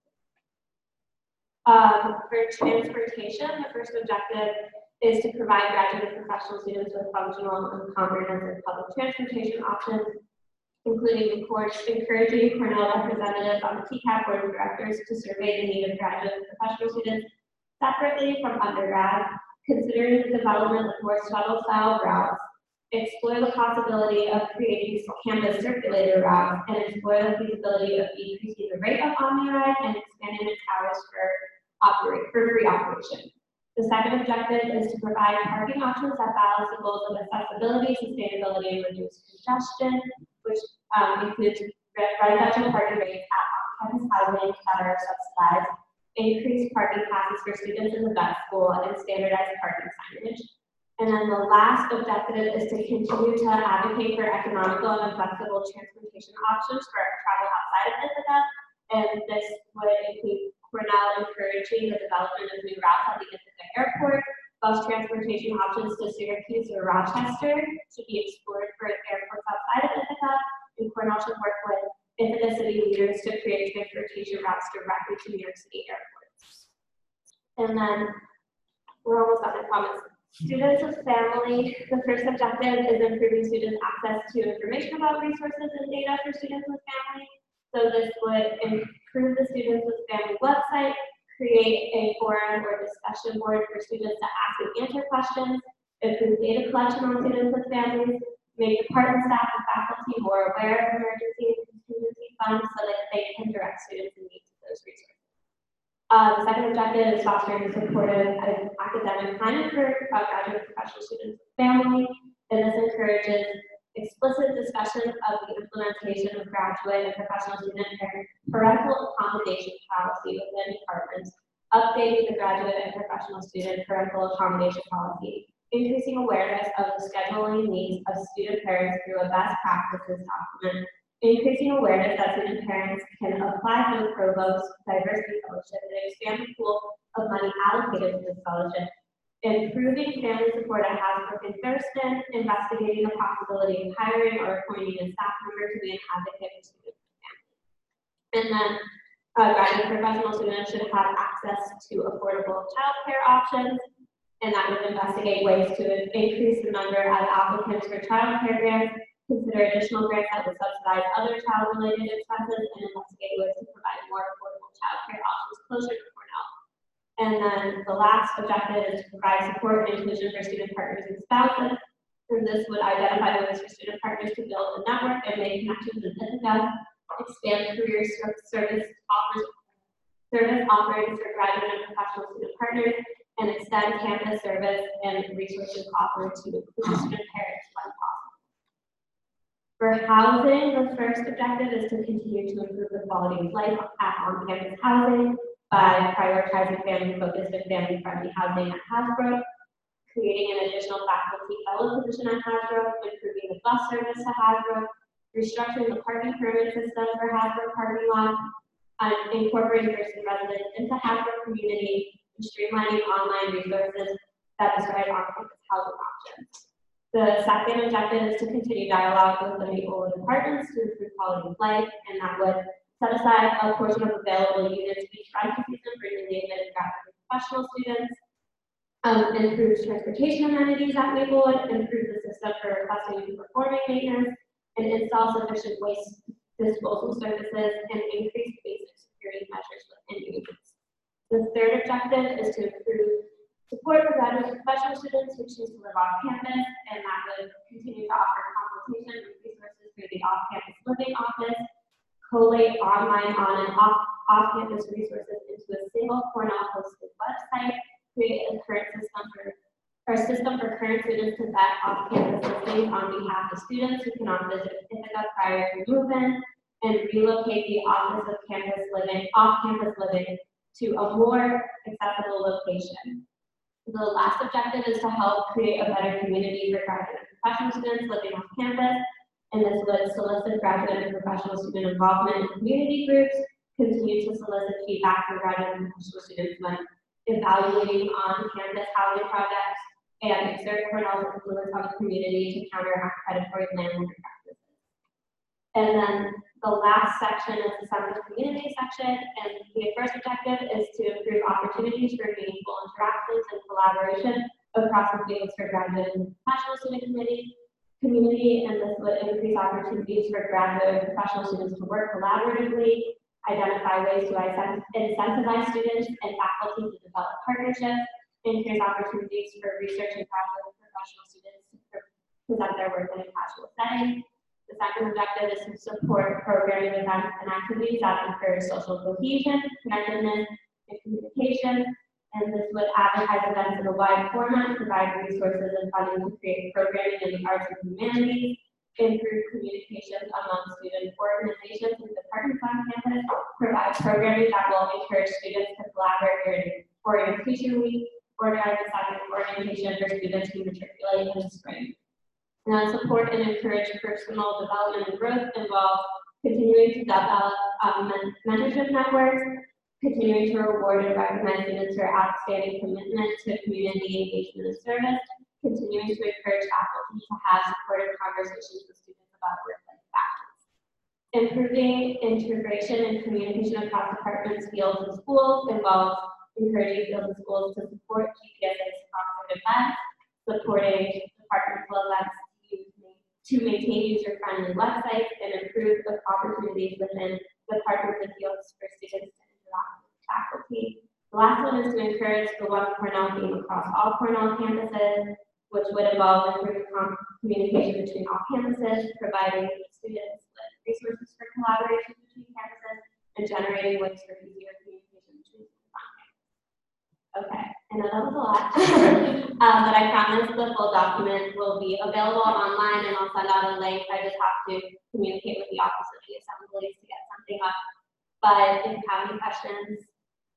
campus. For transportation, the first objective is to provide graduate and professional students with functional and comprehensive public transportation options, including encouraging Cornell representatives on the TCAP board of directors to survey the need of graduate and professional students separately from undergrad, considering the development of more shuttle-style routes, explore the possibility of creating campus circulator routes, and explore the feasibility of decreasing the rate of OmniRide and expanding its hours for free operation. The second objective is to provide parking options that balance the goals of accessibility, sustainability, and reduced congestion, which includes residential parking rates at on-campus housing that are subsidized, increased parking passes for students in the vet school, and standardized parking signage. And then the last objective is to continue to advocate for economical and flexible transportation options for travel outside of Ithaca, and this would include Cornell encouraging the development of new routes at the Ithaca Airport. Bus transportation options to Syracuse or Rochester should be explored for airports outside of Ithaca, and Cornell should work with Ithaca city leaders to create transportation routes directly to New York City airports. And then we're almost done, I promise. Students with family, the first objective is improving students' access to information about resources and data for students with family. So this would improve the students with family website, create a forum or discussion board for students to ask and answer questions, improve data collection on students with families, make department staff and faculty more aware of emergency and contingency funds so that they can direct students in need to those resources. The second objective is fostering a supportive academic climate for graduate and professional students with family, and this encourages explicit discussion of the implementation of graduate and professional student parental accommodation policy within departments, updating the graduate and professional student parental accommodation policy, increasing awareness of the scheduling needs of student parents through a best practices document, increasing awareness that student parents can apply for the Provost Diversity Fellowship and expand the pool of money allocated to this fellowship, improving family support at Hasbrook and Thurston, investigating the possibility of hiring or appointing a staff member to be an advocate for students and families. And then graduate professional students should have access to affordable childcare options, and that would investigate ways to increase the number of applicants for childcare grants, consider additional grants that would subsidize other child-related expenses, and investigate ways to provide more affordable childcare options closer to Cornell. And then the last objective is to provide support and inclusion for student partners and spouses. And this would identify ways for student partners to build a network and make connections in Ithaca, expand career service offerings for graduate and professional student partners, and extend campus service and resources offered to include student parents when possible. For housing, the first objective is to continue to improve the quality of life at on-campus housing by prioritizing family-focused and family-friendly housing at Hasbrook, creating an additional faculty fellow position at Hasbrook, improving the bus service to Hasbrook, restructuring the parking permit system for Hasbrook parking lot, incorporating nursing residents into Hasbrook community, and streamlining online resources that describe on-campus housing options. The second objective is to continue dialogue with the Maplewood departments to improve quality of life, and that would set aside a portion of available units each rental season for newly admitted graduate and professional students, improve transportation amenities at Maplewood, improve the system for requesting and performing maintenance, and install sufficient waste disposal services, and increase basic security measures within units. The third objective is to improve support for graduate and professional students who choose to live off campus, and that would continue to offer consultation and resources through the off-campus living office, collate online on and off-campus resources into a single Cornell-hosted website, create a system for current students to vet off-campus listings on behalf of students who cannot visit Ithaca prior to move-in, and relocate the Office of Off-Campus Living to a more accessible location. The last objective is to help create a better community for graduate and professional students living off campus, and this would solicit graduate and professional student involvement in community groups, continue to solicit feedback from graduate and professional students when evaluating on-campus housing projects, and exert Cornell's influence on the community to counteract predatory landlord practices. And then the last section is the sense of community section, and the first objective is to improve opportunities for meaningful interactions and collaboration across the fields for graduate and professional student community, and this would increase opportunities for graduate and professional students to work collaboratively, identify ways to incentivize students and faculty to develop partnerships, increase opportunities for research and graduate and professional students to present their work in a casual setting. The second objective is to support programming events and activities that encourage social cohesion, connectedness, and communication. And this would advertise events in a wide format, provide resources and funding to create programming in the arts and humanities, improve communications among student organizations and departments on campus, provide programming that will encourage students to collaborate during orientation week, organize a second orientation for students who matriculate in the spring. And support and encourage personal development and growth involves continuing to develop mentorship networks, continuing to reward and recognize students for outstanding commitment to community engagement and service, continuing to encourage faculty to have supportive conversations with students about work-life balance. Improving integration and communication across departments, fields, and schools involves encouraging fields and schools to support GPSA-sponsored events, supporting departmental events to maintain user-friendly websites, and improve the opportunities within departments and fields for students to interact with faculty. The last one is to encourage the One Cornell theme across all Cornell campuses, which would involve improving communication between all campuses, providing students with resources for collaboration between campuses, and generating ways for easier communication between students on campus. Okay, I know that was a lot, but I promise the full document will be available online, and I'll send out a link. I just have to communicate with the Office of the Assemblies to get something up. But if you have any questions.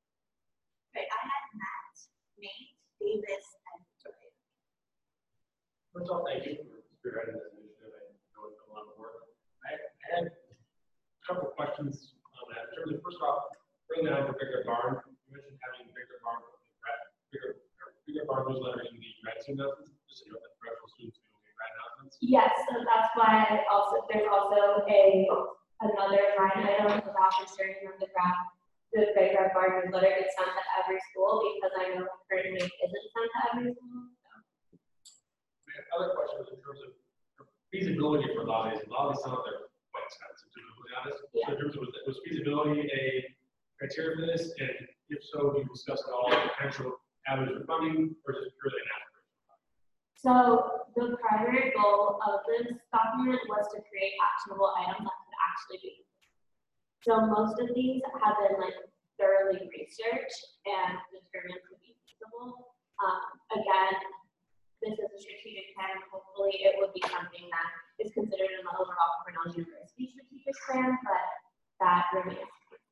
Great, I had Matt, Nate, Davis, and Victoria. First off, thank you for spearheading this initiative. I know it's a lot of work. I had a couple of questions on that. In terms of, first off, bringing down the bigger barn, you mentioned having bigger barn newsletter in the grad student announcements, just so you know that professional students will get grad announcements. Yes, so that's why there's also another line item about ensuring that the Great Red Barn newsletter gets sent to every school, because I know currently it isn't sent to every school. Other questions in terms of feasibility for a lot of these sound like they're quite expensive, to be honest. Yeah. So in terms of, was feasibility a criteria for this? And if so, do you discuss at all potential avenues for funding, or is it purely an aspiration? So the primary goal of this document was to create actionable items that could actually be. So most of these have been thoroughly researched and determined to be feasible. Again, this is a strategic plan. Hopefully it would be something that is considered in the overall Cornell University strategic plan, but that remains.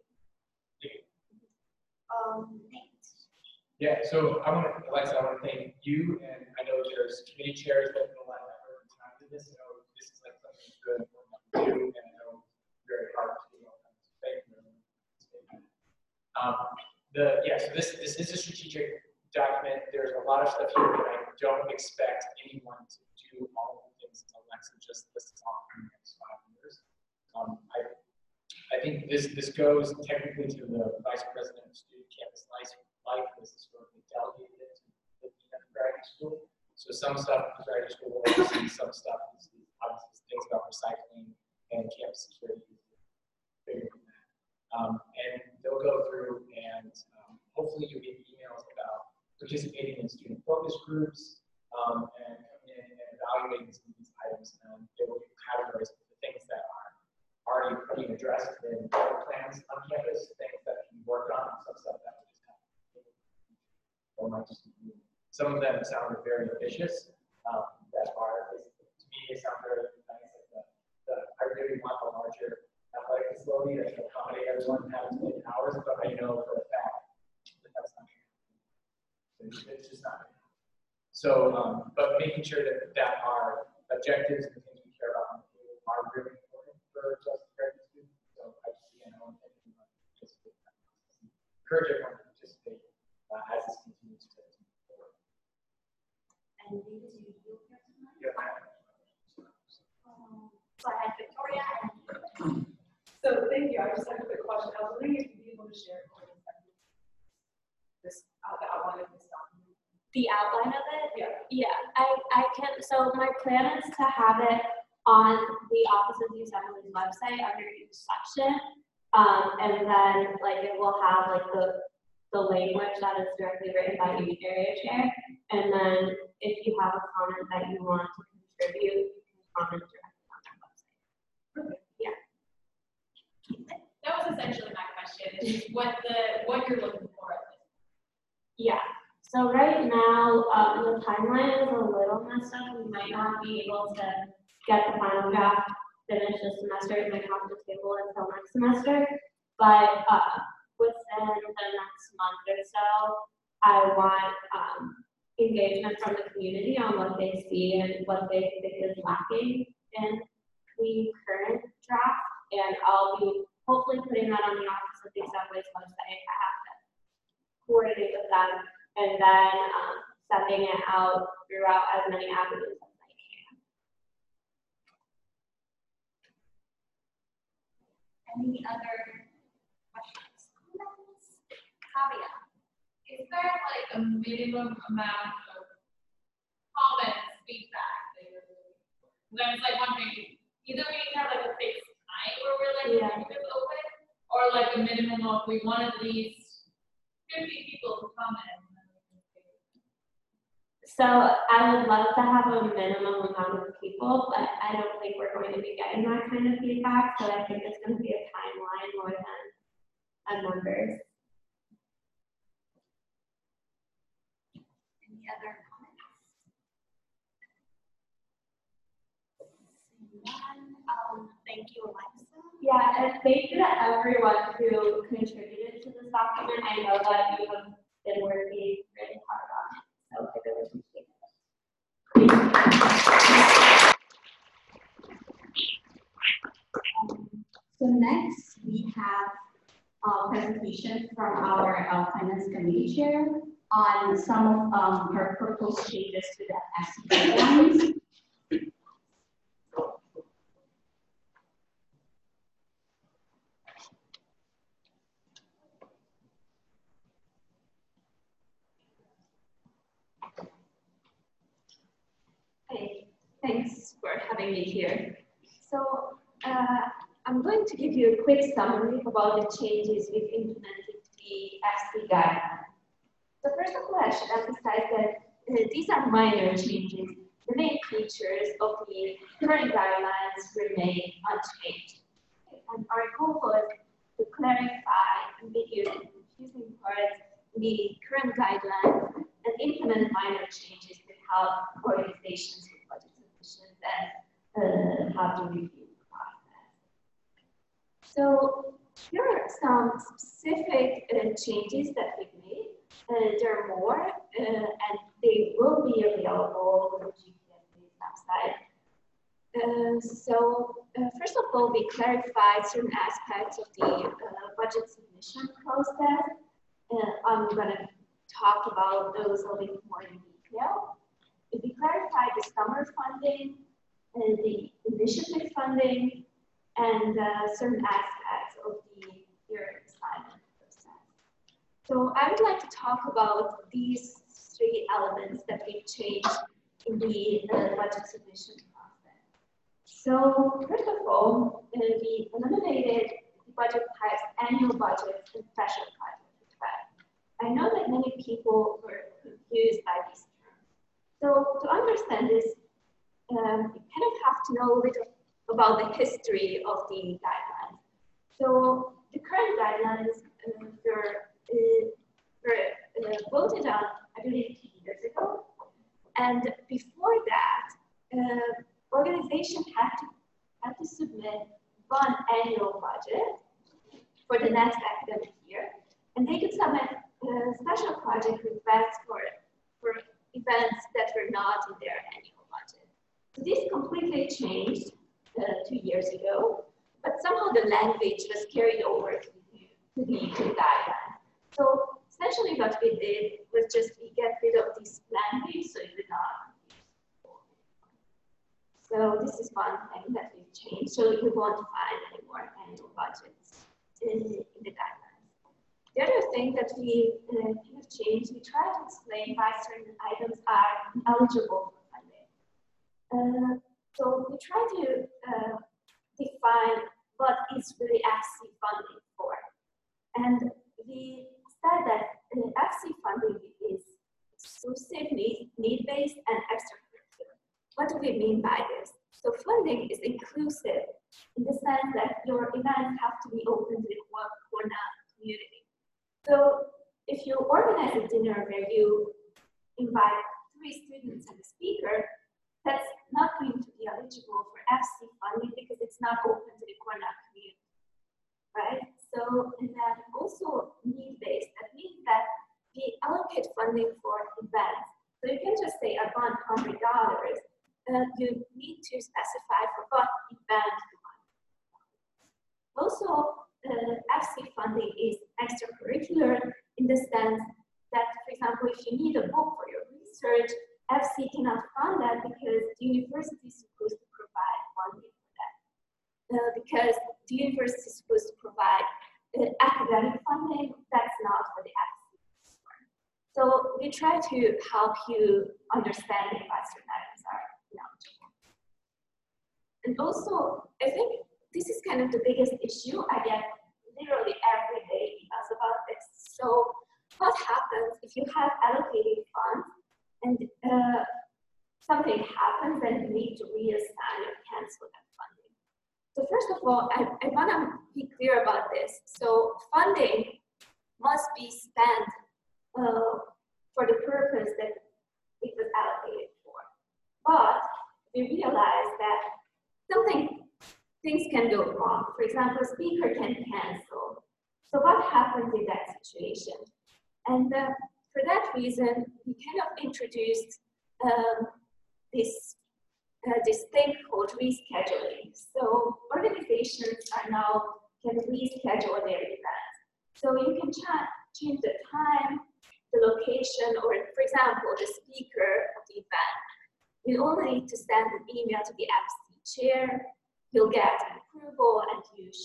Yeah, so Alexa, I want to thank you, and I know there's committee chairs that put a lot of effort and time into this. I know this is something that's really important to do, and I know it's very hard to do. Thank you. So this is a strategic document. There's a lot of stuff here that I don't expect anyone to do all of the things Alexa just listed off in the next 5 years. I think this goes technically to the Vice President of Student Campus Life, who is historically delegated it to the Dean of the Graduate School. So some stuff the graduate school will oversee, some stuff is obviously things about recycling and campus security. Bigger than that. And they'll go through and hopefully you'll get emails about participating in student focus groups and coming in and evaluating some of these items. And they will give categories of the things that are already being addressed in other plans on campus, things that can be worked on, and some stuff that we just have or might just be. Some of them sound very ambitious. That are, to me, they sound very nice. Like I really want a larger athletic facility that can accommodate everyone having 8 hours, but I know for a fact that that's not true. It's just not true. So, but making sure that our objectives and things we care about are really important for just graduate students. So I just, again, I want to participate. Encourage everyone to participate as this continues to move forward. And David, do you feel personal? Yeah. So I had Victoria and. So thank you. I just have a quick question. I was wondering if you'd be able to share this outline of this document. The outline of it? Yeah. Yeah, I can, so my plan is to have it on the Office of the Assembly's website under each section. And then like it will have like the language that is directly written by each area chair. And then if you have a comment that you want to contribute, you can comment directly on that website. Perfect. Yeah. That was essentially my question, is what you're looking for. Yeah. So right now, the timeline is a little messed up. We might not be able to get the final draft finished this semester. It might have to table until next semester. But within the next month or so, I want engagement from the community on what they see and what they think is lacking in the current draft. And I'll be hopefully putting that on the Office of the Assembly's website. I have to coordinate with them and then sending it out throughout as many avenues as I can. Any other questions, comments? Kavya? Is there like a minimum amount of comments, feedback? Then it's like wondering, either we need to have like a fixed time where we're like, keep it open, or like a minimum of we want at least 50 people to comment. So I would love to have a minimum amount of people, but I don't think we're going to be getting that kind of feedback. So I think it's going to be a timeline more than a numbers. Any other comments? Thank you, Alexa. Yeah, and thank you to everyone who contributed to this document. I know that you have been working really hard on it, so I really appreciate it. So next, we have a presentation from our Finance Committee Chair on some of her proposed changes to the FC guidelines. Hey, thanks for having me here. So I'm going to give you a quick summary about the changes we've implemented to the FC guidelines. So first of all, I should emphasize that these are minor changes. The main features of the current guidelines remain unchanged. And our goal was to clarify ambiguous and confusing parts in the current guidelines and implement minor changes that help organizations with budget submissions and have the review process. So here are some specific changes that we've made. There are more, and they will be available on the GPSA's website. First of all, we clarified certain aspects of the budget submission process. I'm gonna talk about those a little bit more in detail. If we clarify the summer funding, the initiative funding, and certain aspects of the year assignment process. So I would like to talk about these three elements that we've changed in the budget submission process. So first of all, we eliminated the budget types, annual budget and special budget request. I know that many people were confused by these terms. So to understand this, you kind of have to know a little about the history of the guidelines. So the current guidelines were voted on, I believe, 2 years ago. And before that, organizations had to submit one annual budget for the next academic year, and they could submit special project requests for events that were not in their annual budget. So this completely changed 2 years ago, but somehow the language was carried over to the guidelines. So essentially what we did was just we get rid of this language so it would not confuse. So this is one thing that we've changed. So you won't find any more annual budgets in the guidelines. The other thing that we kind of changed, we try to explain why certain items are eligible for funding. So we try to define what is really FC funding for. And we said that FC funding is exclusive, need-based, and extracurricular. What do we mean by this? So funding is inclusive in the sense that your events have to be open to the Corona community. So if you organize a dinner where you invite 3 students and a speaker, that's not going to be eligible for FC funding because it's not open to the Corona community, right? So, and then also need-based, that means that we allocate funding for events. So you can just say I want $100, you need to specify for what event you want. Also, FC funding is extracurricular in the sense that, for example, if you need a book for your research, FC cannot fund that because the university is supposed to provide funding for that. Because the university is supposed to provide academic funding, that's not what the FC is for. So we try to help you understand why certain items are ineligible. And also, I think this is kind of the biggest issue. I get literally every day emails about this. So what happens if you have allocated funds and something happens and you need to reassign or cancel that funding? So first of all, I want to be clear about this. So funding must be spent for the purpose that it was allocated for. But we realize that things can go wrong. For example, a speaker can cancel. So what happens in that situation? And for that reason, we kind of introduced this thing called rescheduling. So organizations are now can reschedule their events. So you can change the time, the location, or for example, the speaker of the event. You only need to send an email to the FC chair. You'll get an approval, and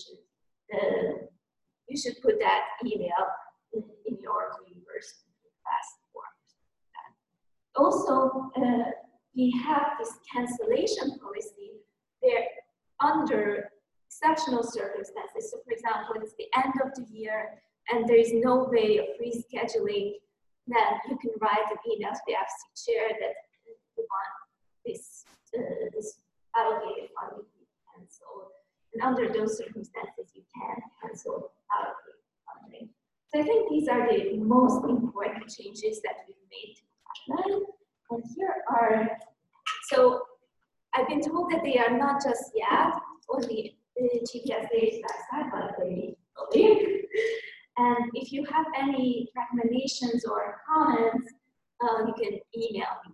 you should put that email in your university request form. Also, we have this cancellation policy where under exceptional circumstances, so for example, it's the end of the year and there is no way of rescheduling, then you can write an email to the FC chair that you want this allocated funding to be canceled. And under those circumstances, you can cancel allocated funding. So I think these are the most important changes that we've made to the guideline. And here are, so I've been told that they are not just yet on the GPSA website, but they will be. And if you have any recommendations or comments, you can email me.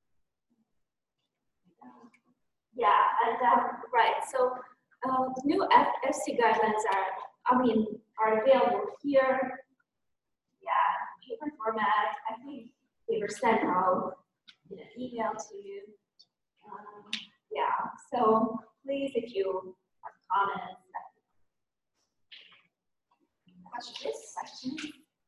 Yeah, and right, so the new FC guidelines are available here. Yeah, different format. I think they were sent out in an email to you. Yeah, so please, if you have comments. Questions?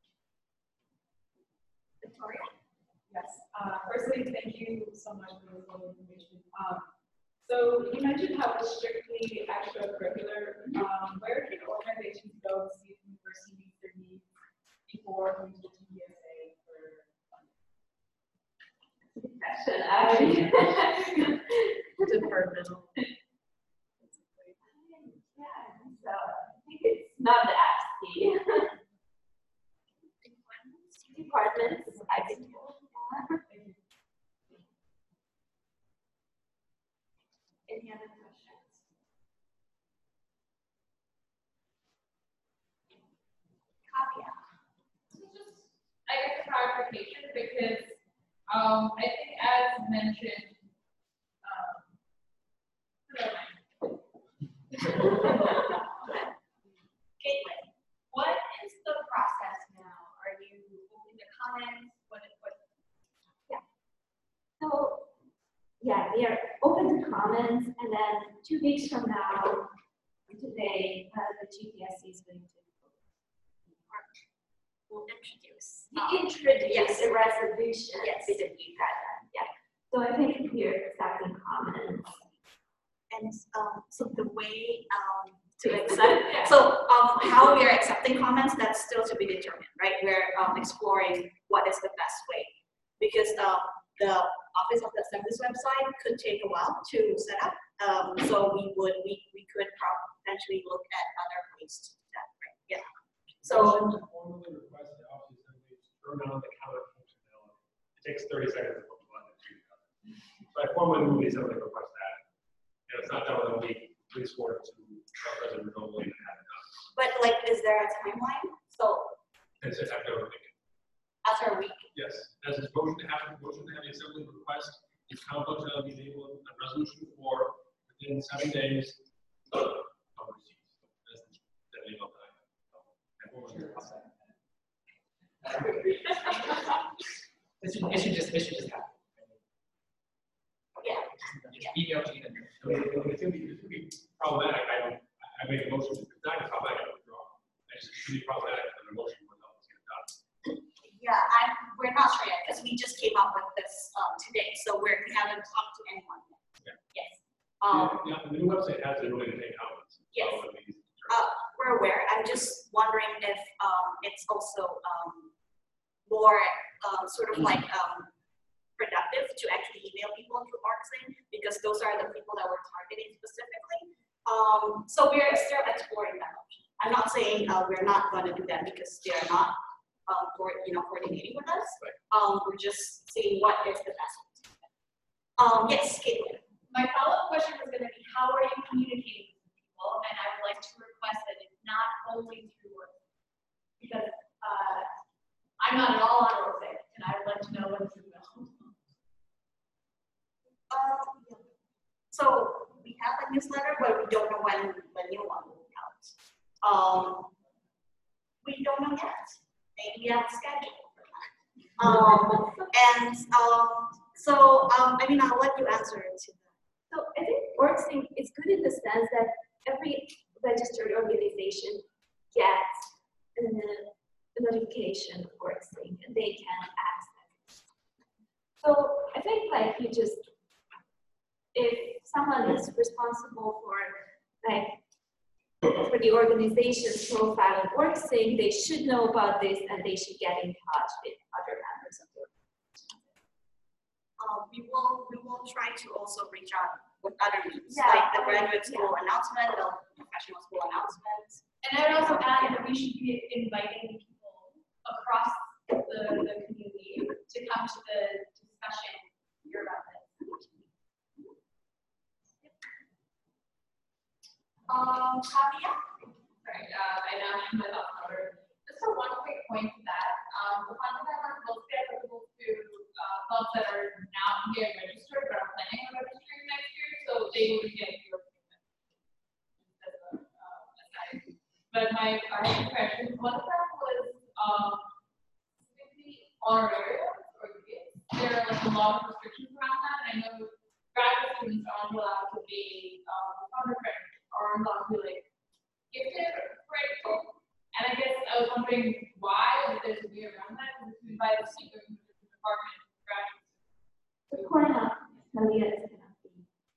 Victoria? Yes, firstly, thank you so much for this whole information. So you mentioned how it's strictly extracurricular. Where can organizations go to see if university meets their needs before coming to the TPSA for Good question. departmental? Yeah, so I think it's not the FC. Departments, I think. Any other questions? Kavya. I guess a clarification because I think as mentioned, Caitlin, what is the process now? Are you opening the comments? Yeah. So, yeah, we are open to comments, and then 2 weeks from now, today, the GPSC is going to We'll introduce. introduce a resolution. Yes. We did you got that. Yeah. So I think we're accepting comments. And so the way to accept, so how we are accepting comments, that's still to be determined, right? We're exploring what is the best way. Because the Office of the Assembly's website could take a while to set up. So we could potentially look at other ways to do that, right? Yeah. So Formally request the Office of Assembly to turn on the comment functionality. It takes 30 seconds to put the button to do that. So I formally move the Assembly request that. And it's not done within a week, please forward it to President Redondo and have it done. but like, is there a timeline? So It's after a week. after a week. Yes, as a motion to have the Assembly request, the town clerk shall be able a resolution for within 7 days of receipt. That's the email time. It should just happen. Yeah. Email to you. It's going to be problematic. I make a motion. If it's not problematic, I withdraw. It's going to be problematic and the motion will help us get it done. Yeah, we're not sure yet because we just came up with this today, so we haven't talked to anyone yet. Yeah. Yes. Yeah, the new website has the ability to take comments. Yes. So We're aware. I'm just wondering if it's also more sort of like productive to actually email people through ArcSync because those are the people that we're targeting specifically. So we're still exploring that option. I'm not saying we're not going to do that because they're not coordinating with us. We're just seeing what is the best way. Yes, Caitlin. My follow-up question was going to be, how are you communicating with people? And I would like to request that it's not only through work. Because I'm not at all on WorkSafe, and I would like to know what it's about. So we have a newsletter, but we don't know when the new one will be out. We don't know yet. Maybe we have a schedule for that. I mean, I'll let you answer it too. So I think WorkSync is good in the sense that every registered organization gets a notification of WorkSync and they can access. So I think like if someone is responsible for the organization's profile of WorkSync, they should know about this and they should get in touch with other members of the organization. We will try to also reach out with other means, Yeah. like the graduate school announcement, the professional school announcements. And I would also add that we should be inviting people across the community to come to the discussion here about this. Kavya? Sorry, I now have my thoughts covered. Just for one quick point to that, the funding guidelines will be applicable to clubs that are not yet registered but are planning on registering next year, so they will get your payment. But I have two questions. One of them was specifically students aren't allowed to be, founder friends, aren't allowed to be like gifted for anything. And I guess I was wondering why, if there's a way around that, because we invite the speakers from the department, graduates. The Cornell affiliates cannot be.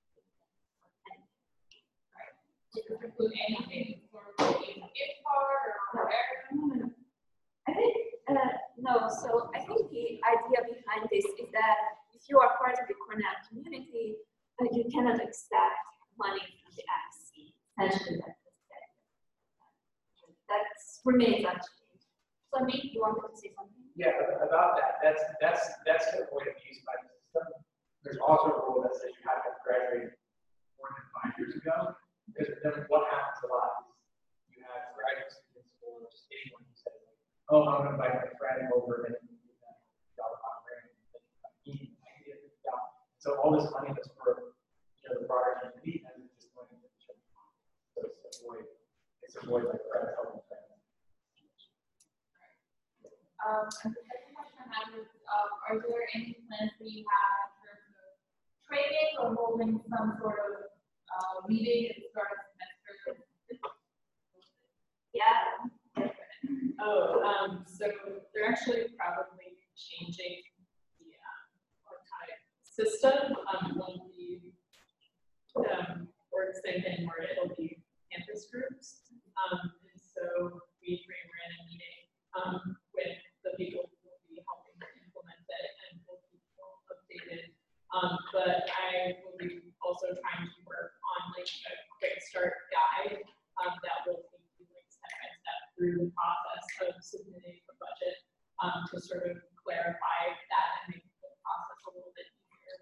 Does this include anything for a gift card or whatever? I think, no, so I think the idea behind this is that if you are part of the Cornell community, you cannot accept money from the FC. Essentially, that's the thing. That remains unchanged. So, Nate, you wanted to say something? Yeah, about that, that's the point of use by the system. There's also a rule that says you have to graduate more than 5 years ago. Because then what happens a lot is you have graduate students or just anyone who says, like, oh, I'm going to invite my friend over and give them so all this money that's for the broader community and it's just going to the church. So it's avoid like friends helping friends. And the second question I have is, are there any plans that you have in terms of training or holding some sort of meeting at the start of the semester? Yeah. So they're actually probably changing the archive system. Won't be or the same thing where it'll be campus groups. And so we ran a meeting with the people who will be helping to implement it and we'll keep people updated. But I will be also trying to work on like a quick start guide that will take you like step by step through the process of submitting the budget to sort of clarify that and make the process a little bit easier.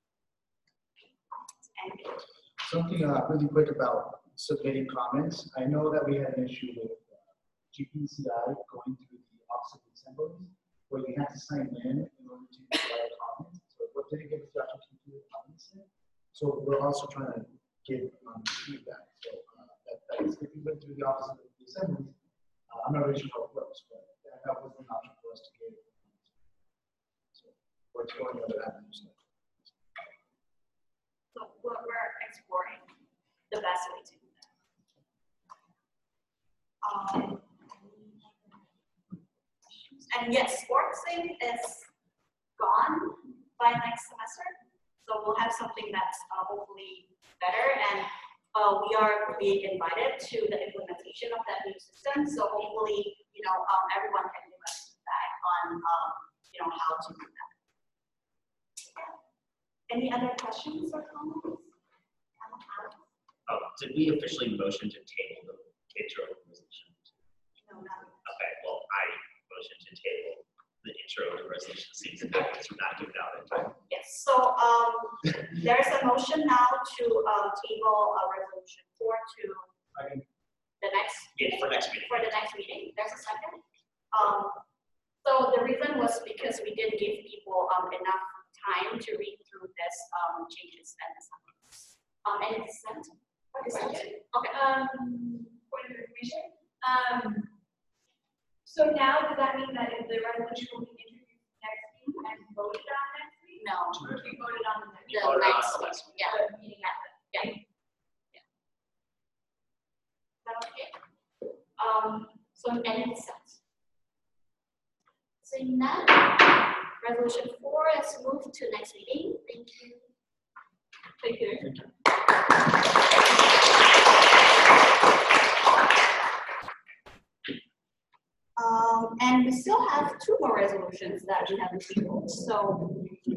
Something really quick about submitting comments. I know that we had an issue with GPCI going through the Office of Assemblies where you had to sign in order to provide a comment. So what didn't give us the opportunity to do comments in. So we're also trying to give feedback. So that's if you went through the Office of the Assemblies, I'm not really sure how it works, but that was an option for us to give. So we're exploring other avenues. So we're exploring the best way to do that. And yes, sportsing is gone by next semester. So we'll have something that's hopefully better, and we are being invited to the implementation of that new system. So hopefully, everyone can give us feedback on, how to do that. Any other questions or comments? Did we officially motion to table the intro resolution? No, not. Okay, well, I motion to table the intro of the resolution. Seems the packets were not given out in time. Yes, so there's a motion now to table resolution 4 to the next meeting. For next meeting. For the next meeting. There's a second. So the reason was because we didn't give people enough time to read through this changes and assumptions. Any dissent? Okay. Point of information. So now does that mean that if the resolution will be introduced next week and voted on next week? No. We voted on the next The week. next week. Yeah. The meeting after. Yeah. Is that okay? So any dissent? Seeing none, resolution 4 is moved to next meeting. Thank you. Thank you. Thank you. And we still have 2 more resolutions that we haven't tabled. So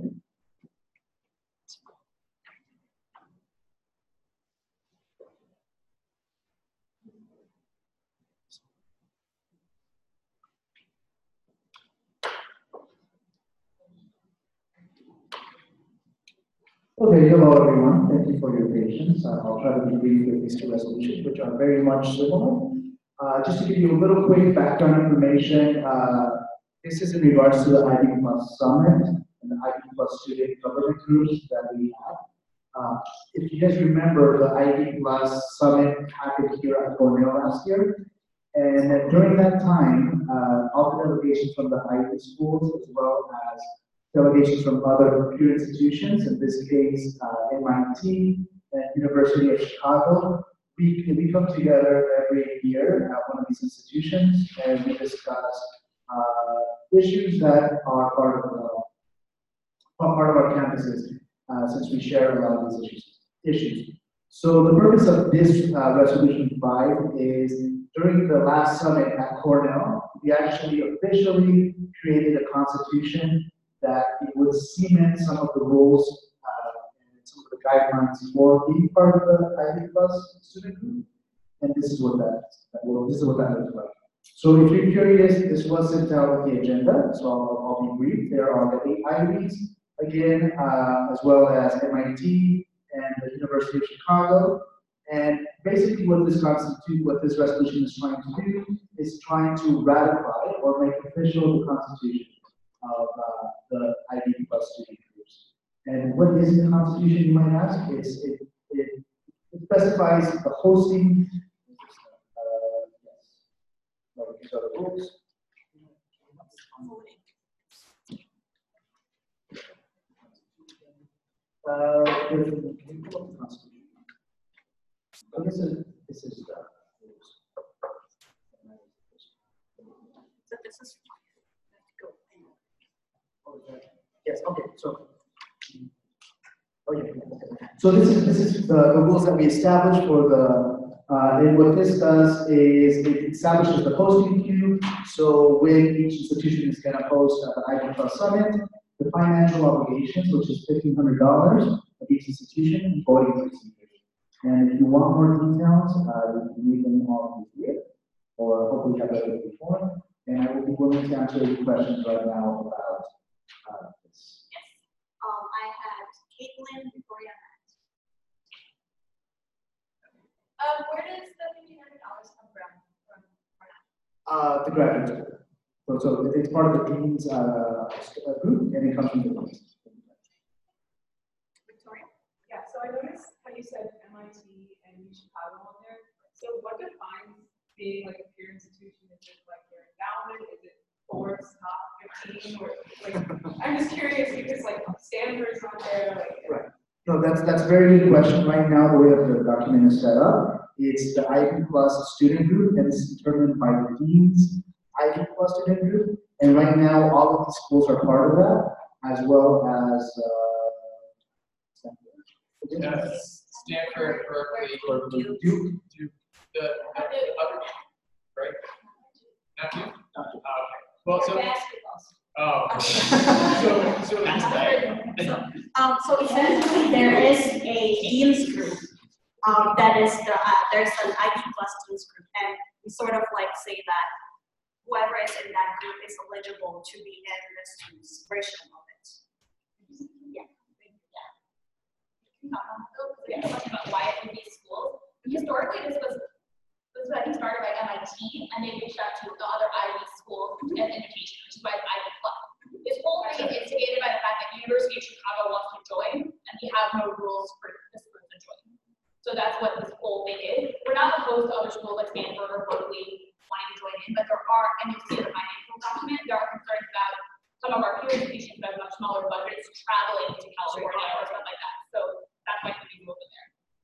Okay, hello everyone. Thank you for your patience. I'll try to be brief with these 2 resolutions, which are very much similar. Just to give you a little quick background information, this is in regards to the IB Plus Summit and the IB Plus student government groups that we have. If you guys remember, the IB Plus Summit happened here at Cornell last year. And during that time, all the delegations from the IB schools, as well as delegations from other peer institutions, in this case, MIT, and University of Chicago. We come together every year at one of these institutions and we discuss issues that are part of our campuses, since we share a lot of these issues. So the purpose of this Resolution 5 is during the last summit at Cornell, we actually officially created a constitution that it would cement some of the rules and some of the guidelines for being part of the Ivy Plus student group. And this is what that looks like. So if you're curious, this was sent out on the agenda, so I'll be brief. There are the 8 Ivies, again, as well as MIT and the University of Chicago. And basically what this resolution is trying to do is trying to ratify or make official the constitution of the Ivy Plus student groups. And what is the constitution, you might ask? It specifies the hosting. These are the rules. So this is the rules. So this is Yes. Okay. So. Okay. So this is the rules that we established for the. And what this does is it establishes the hosting queue. So when each institution is going to host the Ivy Plus Summit, the financial obligations, which is $1,500 of each institution, and voting procedures. And if you want more details, you can read them all here, or hopefully have that before. And I will be willing to answer any questions right now about this. Yes. I had Caitlin, Victoria, Where does the $1,500 come from? The graduate school. So it's part of the dean's group, and it comes from the deans. Victoria? Yeah, so I noticed how you said MIT and Chicago on there. So what defines being like a peer institution? Is it like your endowment? Is it Forbes top 15? Or like, I'm just curious because like Stanford's on there. Like, right. No, that's a very good question. Right now, the way that the document is set up, it's the Ivy Plus student group, and it's determined by the dean's Ivy Plus student group. And right now, all of the schools are part of that, as well as Stanford, Berkeley, Duke, the other, right? Not Duke? Okay. Well, so. Oh. So essentially, there is a dean's group. That is there's an Ivy Plus dean's group, and we sort of like say that whoever is in that group is eligible to be in this student's version of it. Yeah. About why it would be school. Historically, this was I think started by MIT, and they reached out to the other Ivy schools as an invitation, which is why it's Ivy Plus. This whole thing is instigated by the fact that University of Chicago wants to join, and we have no rules for this group to join. So that's what this whole thing is. We're not opposed to other schools like Stanford or Berkeley wanting to join in, but there are, and you'll see in the financial document, there are concerns about some of our peer institutions that have much smaller budgets traveling to California or stuff like that. So that's why we move in there.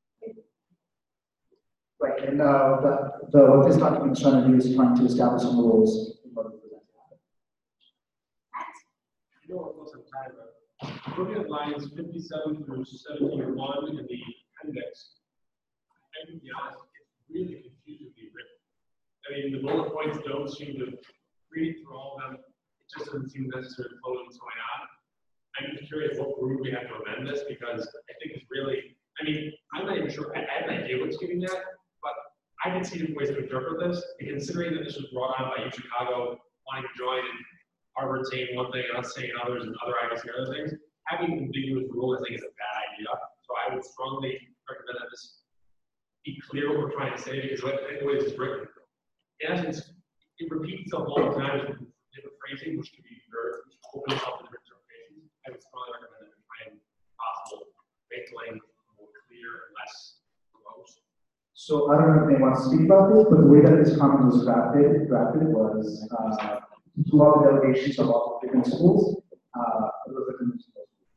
Right, and what this document is trying to do is trying to establish some rules in order for that to happen. You know what was a time, looking at lines 57 through 71 in the appendix, I can be honest, it's really confusingly written. I mean, the bullet points don't seem to read through all of them. It just doesn't seem necessary to follow what's going on. I'm just curious what group we have to amend this, because I think it's really, I mean, I'm not even sure, I have an idea what's giving that, but I can see different ways to interpret this. And considering that this was brought on by U Chicago wanting to join and Harvard saying one thing and us saying others and other ideas saying other things, having an ambiguous rule I think is a bad idea. So I would strongly recommend that this be clear what we're trying to say, because I think the way this is written, in essence, it repeats itself all the time with different phrasing, which can be very open up to different interpretations. I would strongly recommend that we try and possible make the language more clear and less gross. So I don't know if they want to speak about this, but the way that this comment was drafted was through all the delegations of all the different schools.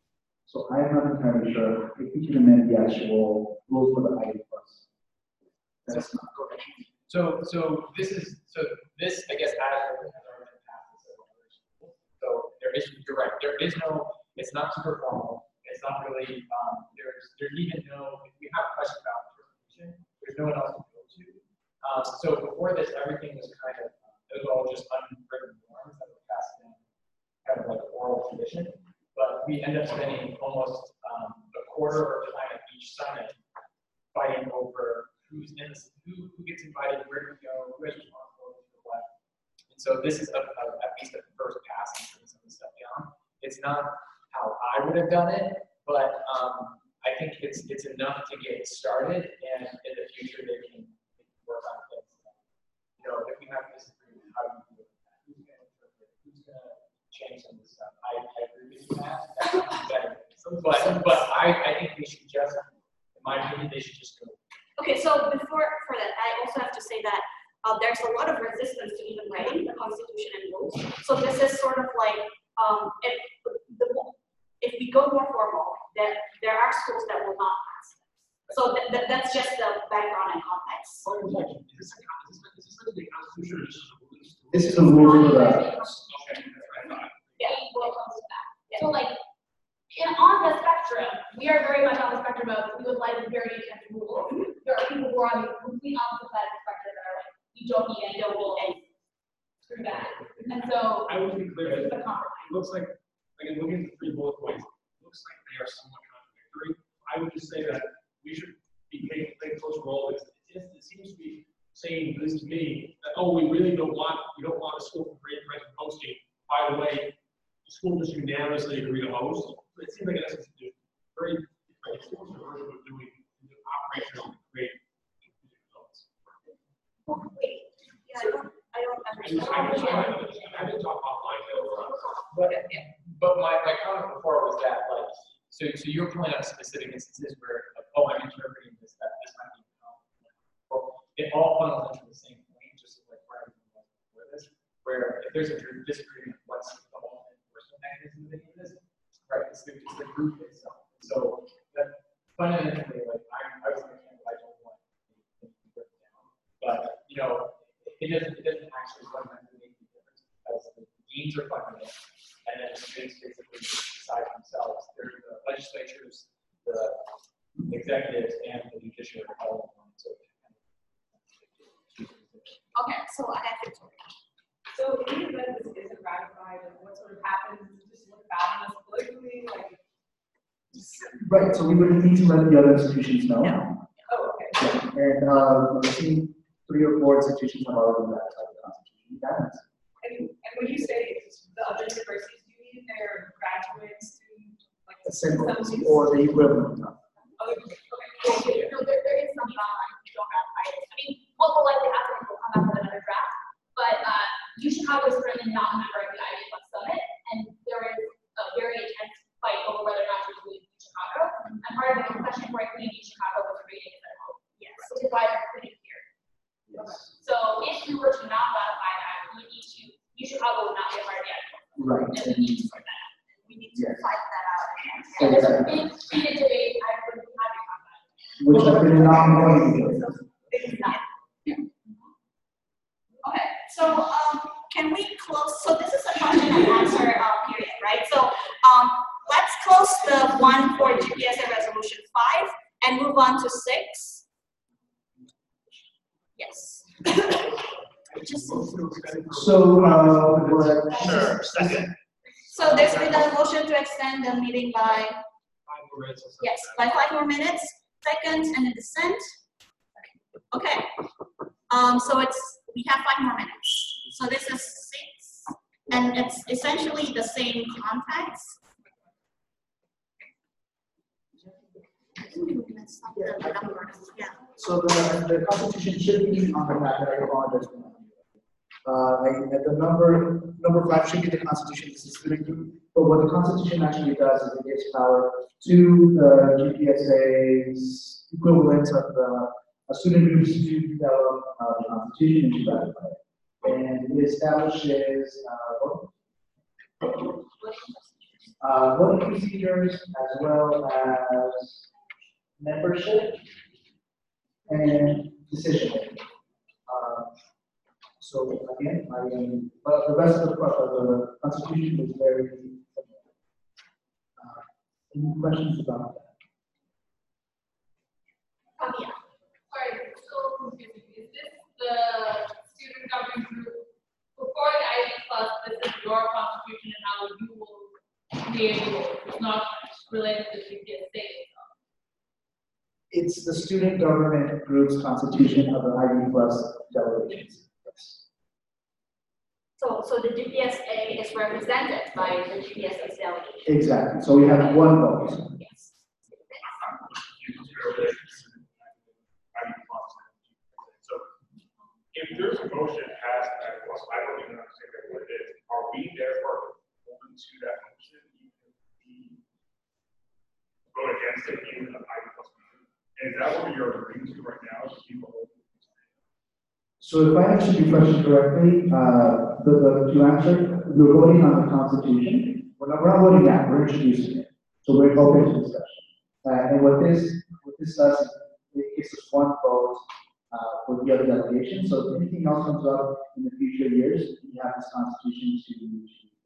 So I'm not entirely sure if we can amend the actual rules for the ID plus. That's not correct. So this, I guess, has already been passed. So there is, you're right, there is no, it's not super formal. It's not really, there's even no, if we have a question about interpretation, there's no one else to go to. So before this, everything was kind of, it was all just unwritten norms that were passed in kind of like oral tradition. But we end up spending almost a quarter of the time at each summit fighting over who's in this, who gets invited, where do we go, who has responsibility for what. And so this is at least the first pass in putting some of this stuff down. It's not how I would have done it, but I think it's enough to get started, and in the future they can work on things. You know, if we have disagreement, how do we do that? Who's going to interpret? Who's going to change some of this stuff? I agree with you, Matt. But I think we should just, in my opinion, they should just go. Okay, so before for that, I also have to say that there's a lot of resistance to even writing the Constitution and rules. So this is sort of like if we go more formal, there are schools that will not pass this. So that's just the background and context. This is the rule for that. Yeah, well, comes to that. Yeah. So like, on the spectrum, we are very much on the spectrum of we would like very intense rules. There are people who are on the complete opposite side of the spectrum that are like, we don't need any rules and screw that. And so, I would be clear, it's a compromise. it looks like, again, looking at the 3 bullet points, it looks like they are somewhat contradictory. I would just say that we should be paying close role. It seems to be saying, at least to me, that, oh, we don't want a school for creative writing hosting. By the way, the school just unanimously agree to host. It seems like in essence, very schools are doing operational create results. Wait, yeah, I don't understand. I didn't talk offline though. But my comment before was that, like, so your point on specific instances where, like, oh, I'm interpreting this, that this might be, well, it all funnels into the same point, just like where everything was before this, where if there's a disagreement, what's the whole enforcement mechanism that you use? Right, it's the group itself. So that fundamentally, like, I was thinking, I don't want to break down, but you know, it doesn't actually fundamentally make a difference because the deans are funding it, and then the students basically decide themselves. There's the legislatures, the executives, and the judiciary all in one. So okay, so I have to. So in the event this isn't ratified, like what sort of happens? Does it just look bad on us politically? Like, Right, so we would need to let the other institutions know. oh, okay. And I've seen 3 or 4 institutions have already ratified the Constitution. And when you say the other universities, do you mean their graduates to like Assemblies or the equivalent. Okay, no, there is some online, you don't have it. I mean, what will likely happen is we'll come back with another draft, but Chicago is currently not a member of the ID Plus Summit, and there is a very intense fight over whether or not to include Chicago. And part of the concession for including Chicago was creating it at home. Yes. Which is why they're putting it here. Yes. So if we were to not ratify that, we need to, Chicago would not be a part of the ID Plus Summit. Right. And we need to sort that out. We need to fight that out. And there's a big heated debate, I would be happy to talk about it. Which I did not know. It's not. Okay, so can we close? So this is a question and answer period, right? So let's close the one for GPSA resolution 5 and move on to 6. Yes. So Sure, second. So there's been a motion to extend the meeting by 5 more minutes. yes, by 5 more minutes. Second and a dissent. Okay. So we have 5 more minutes. So this is 6, and it's essentially the same context. Yeah. So the Constitution should be on the map that I apologize for. At the number 5 should be the Constitution. This is good. But what the Constitution actually does is it gives power to the GPSA's equivalent of a student groups to develop the Constitution and to ratify it. And it establishes voting procedures, as well as membership and decision making. So again, but the rest of the Constitution is very similar. Any questions about that? Yeah. Sorry, still confusing. Is this the student governing group before the ID Plus? This is your constitution and how you will create it. It's not related to the GPSA. It's the student government group's constitution of the ID Plus delegations. So the GPSA is represented by the GPSA delegation. Exactly. So we have one vote. Yes. So if there's a motion passed by plus, I don't even understand what it is. Are we therefore going to that motion even if we vote against it even if I plus? And is that what you're agreeing to right now? Is keep a whole. So if I answered your question correctly, to answer, we're voting on the Constitution. We're not voting that, we're introducing it. So we're open to discussion. And what this does, it gives us one vote for the other delegation. So if anything else comes up in the future years, we have this Constitution to.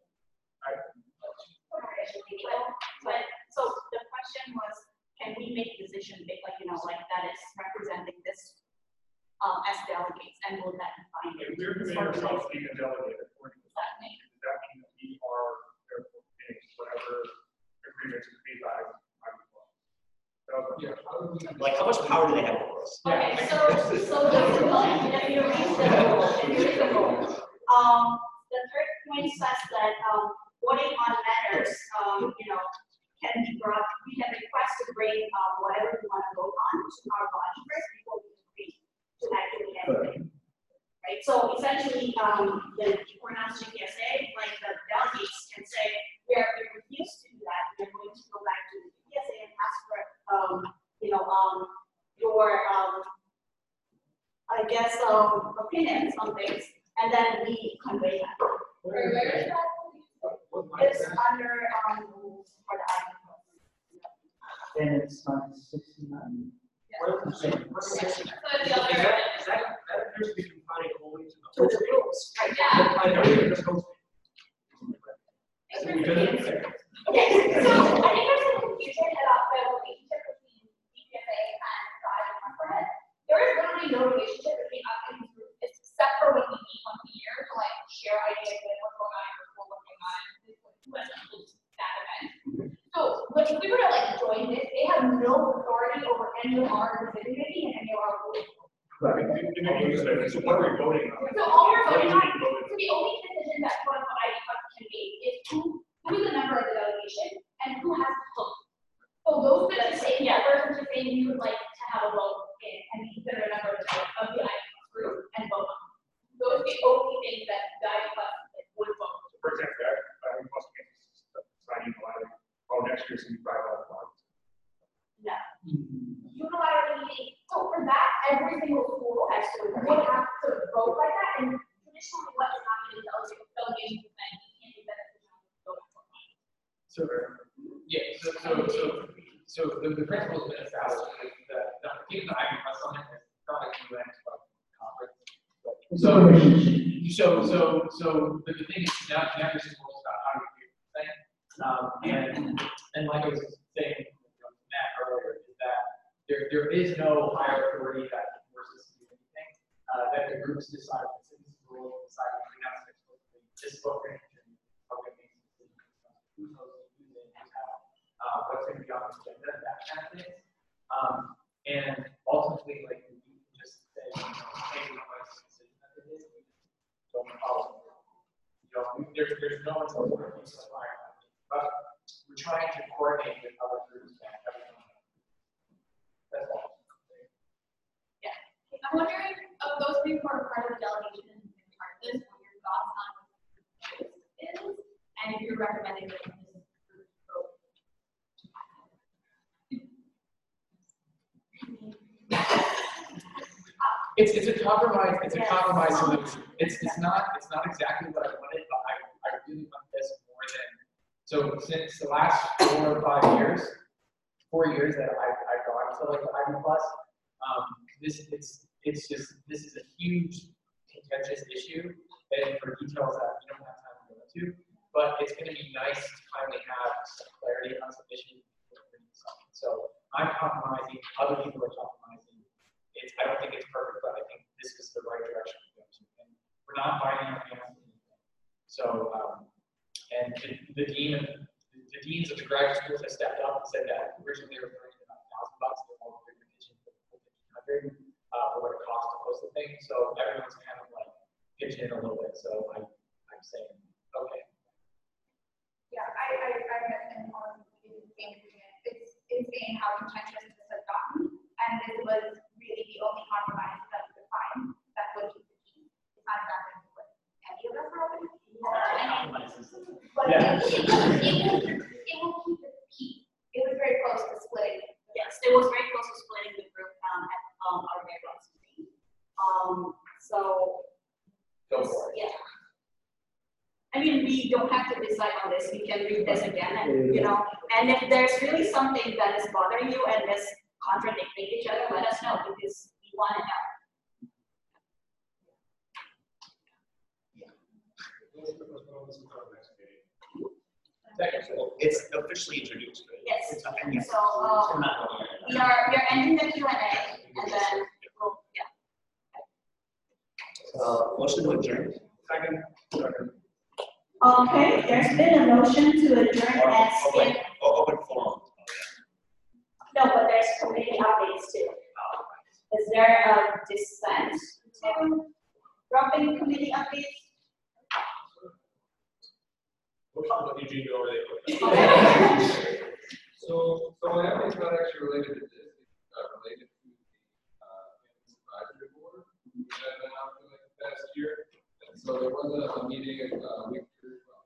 So the question was, can we make a decision, like that is representing this as delegates, and will that be fine? If we're committing ourselves to being a delegate, according to that mean that we are therefore paying whatever agreements are made by Like, how much power do they have over us? Okay, so if you read the rule, the third point says that voting on matters, can be brought. We can request to bring whatever we want to vote on to our body first before we agree to actually anything. Right. So essentially, the pronounced GPSA, like the delegates can say, we refuse to do that. We're going to go back to the GPSA and ask for your I guess opinions on things, and then we convey that. Where is that? It's under for the item. And it's on 69. Is that appears to be confined only to the rules, right? Yeah. I know you're just hosting. Okay, so I think there's a confusion about the relationship between GPSA and the item component. There is literally no relationship between us and these groups, except for when we meet once a year to like share ideas and what's going on, what's going on, that event. So when we were to like join this, they have no authority over any of our decision making and any of our rules. Right. So what are we voting on? So all we're voting on, so the only decision that quote unquote ID Plus can make is who is a member of the delegation and who has the vote. So those that say, yeah, person to say you would like to have a vote in and be considered a member of the ID Plus group and vote on. Those are the only things that the ID Plus would vote. So for example, ID Plus can't signing next year's going to be $5,000. No. Unilateral meeting. So for that, every single school has to have to vote like that, and traditionally what is happening is delegation percent, you can't do that. So the principle's been established. Even the Ivy Plus Summit has not like you went to a conference. So the thing is now you're supposed to how to do the thing. And like I was saying to Matt earlier, is that there is no higher authority that forces us to do anything. That the groups decide, the citizens will decide who's not supposed to be this book and how we make decisions, who's supposed to use it, what's going to be on the agenda, that kind of thing. And ultimately, like we can just say, hey, we don't like this decision that they did, we don't follow it. There's no one's authority to fire. But we're trying to coordinate with other groups and everything. That's all. Yeah. I'm wondering of those people who are part of the delegation and part of this, what your thoughts on what this is, and if you're recommending that this group vote. It's a compromise. It's a compromise solution. It's not exactly what I wanted, but I really want this more than So since the last 4 or 5 years, 4 years that I've gone to like the Ivy Plus, this is a huge contentious issue, and for details that we don't have time to go into, but it's going to be nice to finally have some clarity on some issues. So I'm compromising, other people are compromising. I don't think it's perfect, but I think this is the right direction to go to. And we're not binding our hands on anything. So, and the deans of the graduate schools have stepped up and said that originally they were bringing about $1,000 to all the kitchen for $1,500 for what it costs to host the thing. So everyone's kind of like pitching in a little bit. So I'm saying, okay. Yeah, I met him on the same agreement. It's insane how contentious this has gotten, and this was really the only compromise that we could find that would keep the team. It's not exactly what any of us are hoping. But Yeah. it will keep the peace. It was very close to splitting. Yes, it was very close to splitting the group at our very last meeting. So. Go for it. Yeah. I mean, we don't have to decide on this. We can read this again, and and if there's really something that is bothering you and is contradicting each other, let us know because we want to know. It's officially introduced, right? Yes. Okay. So we are ending the Q&A, and then we'll Motion to adjourn. Second. Okay, there's been a motion to adjourn at skip. Open forum. No, but there's committee updates too. Is there a dissent to dropping committee updates? Let Eugene go over there. So my update is not actually related to this, it's related to the advisory board, which I've been out for like the past year. And so there was a meeting a week or two ago,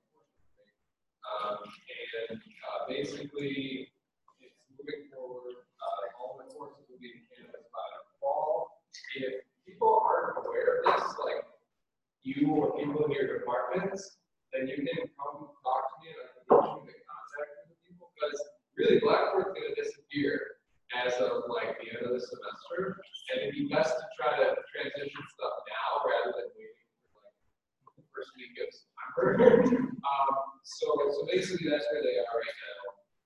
and basically it's moving forward. All the courses will be in Canvas by the fall. If people aren't aware of this, like you or people in your departments, then you can come talk to me and I can get you in contact with people, because really Blackboard's going to disappear as of like the end of the semester, and it'd be best to try to transition stuff now rather than waiting for like the first week of September. So basically that's where they are right now.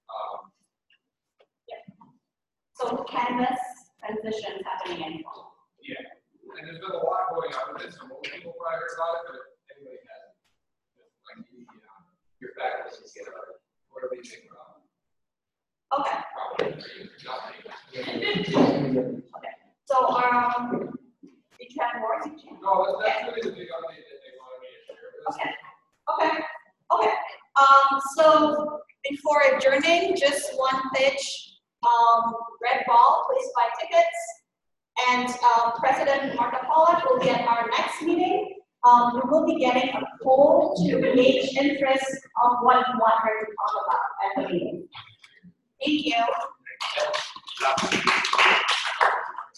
So Canvas transition is happening in fall. Yeah, and there's been a lot going on with this, so most people probably heard about it, but if anybody hasn't, like your faculty get it. What do you think about it? Okay. Okay. So did you have more? No, that's really the big update that they wanted me to share with us. Okay. So before adjourning, just one pitch. Red Ball, please buy tickets. And President Martha Pollack will be at our next meeting. We will be getting a poll to gauge interest of what you want her to talk about at the meeting. Thank you.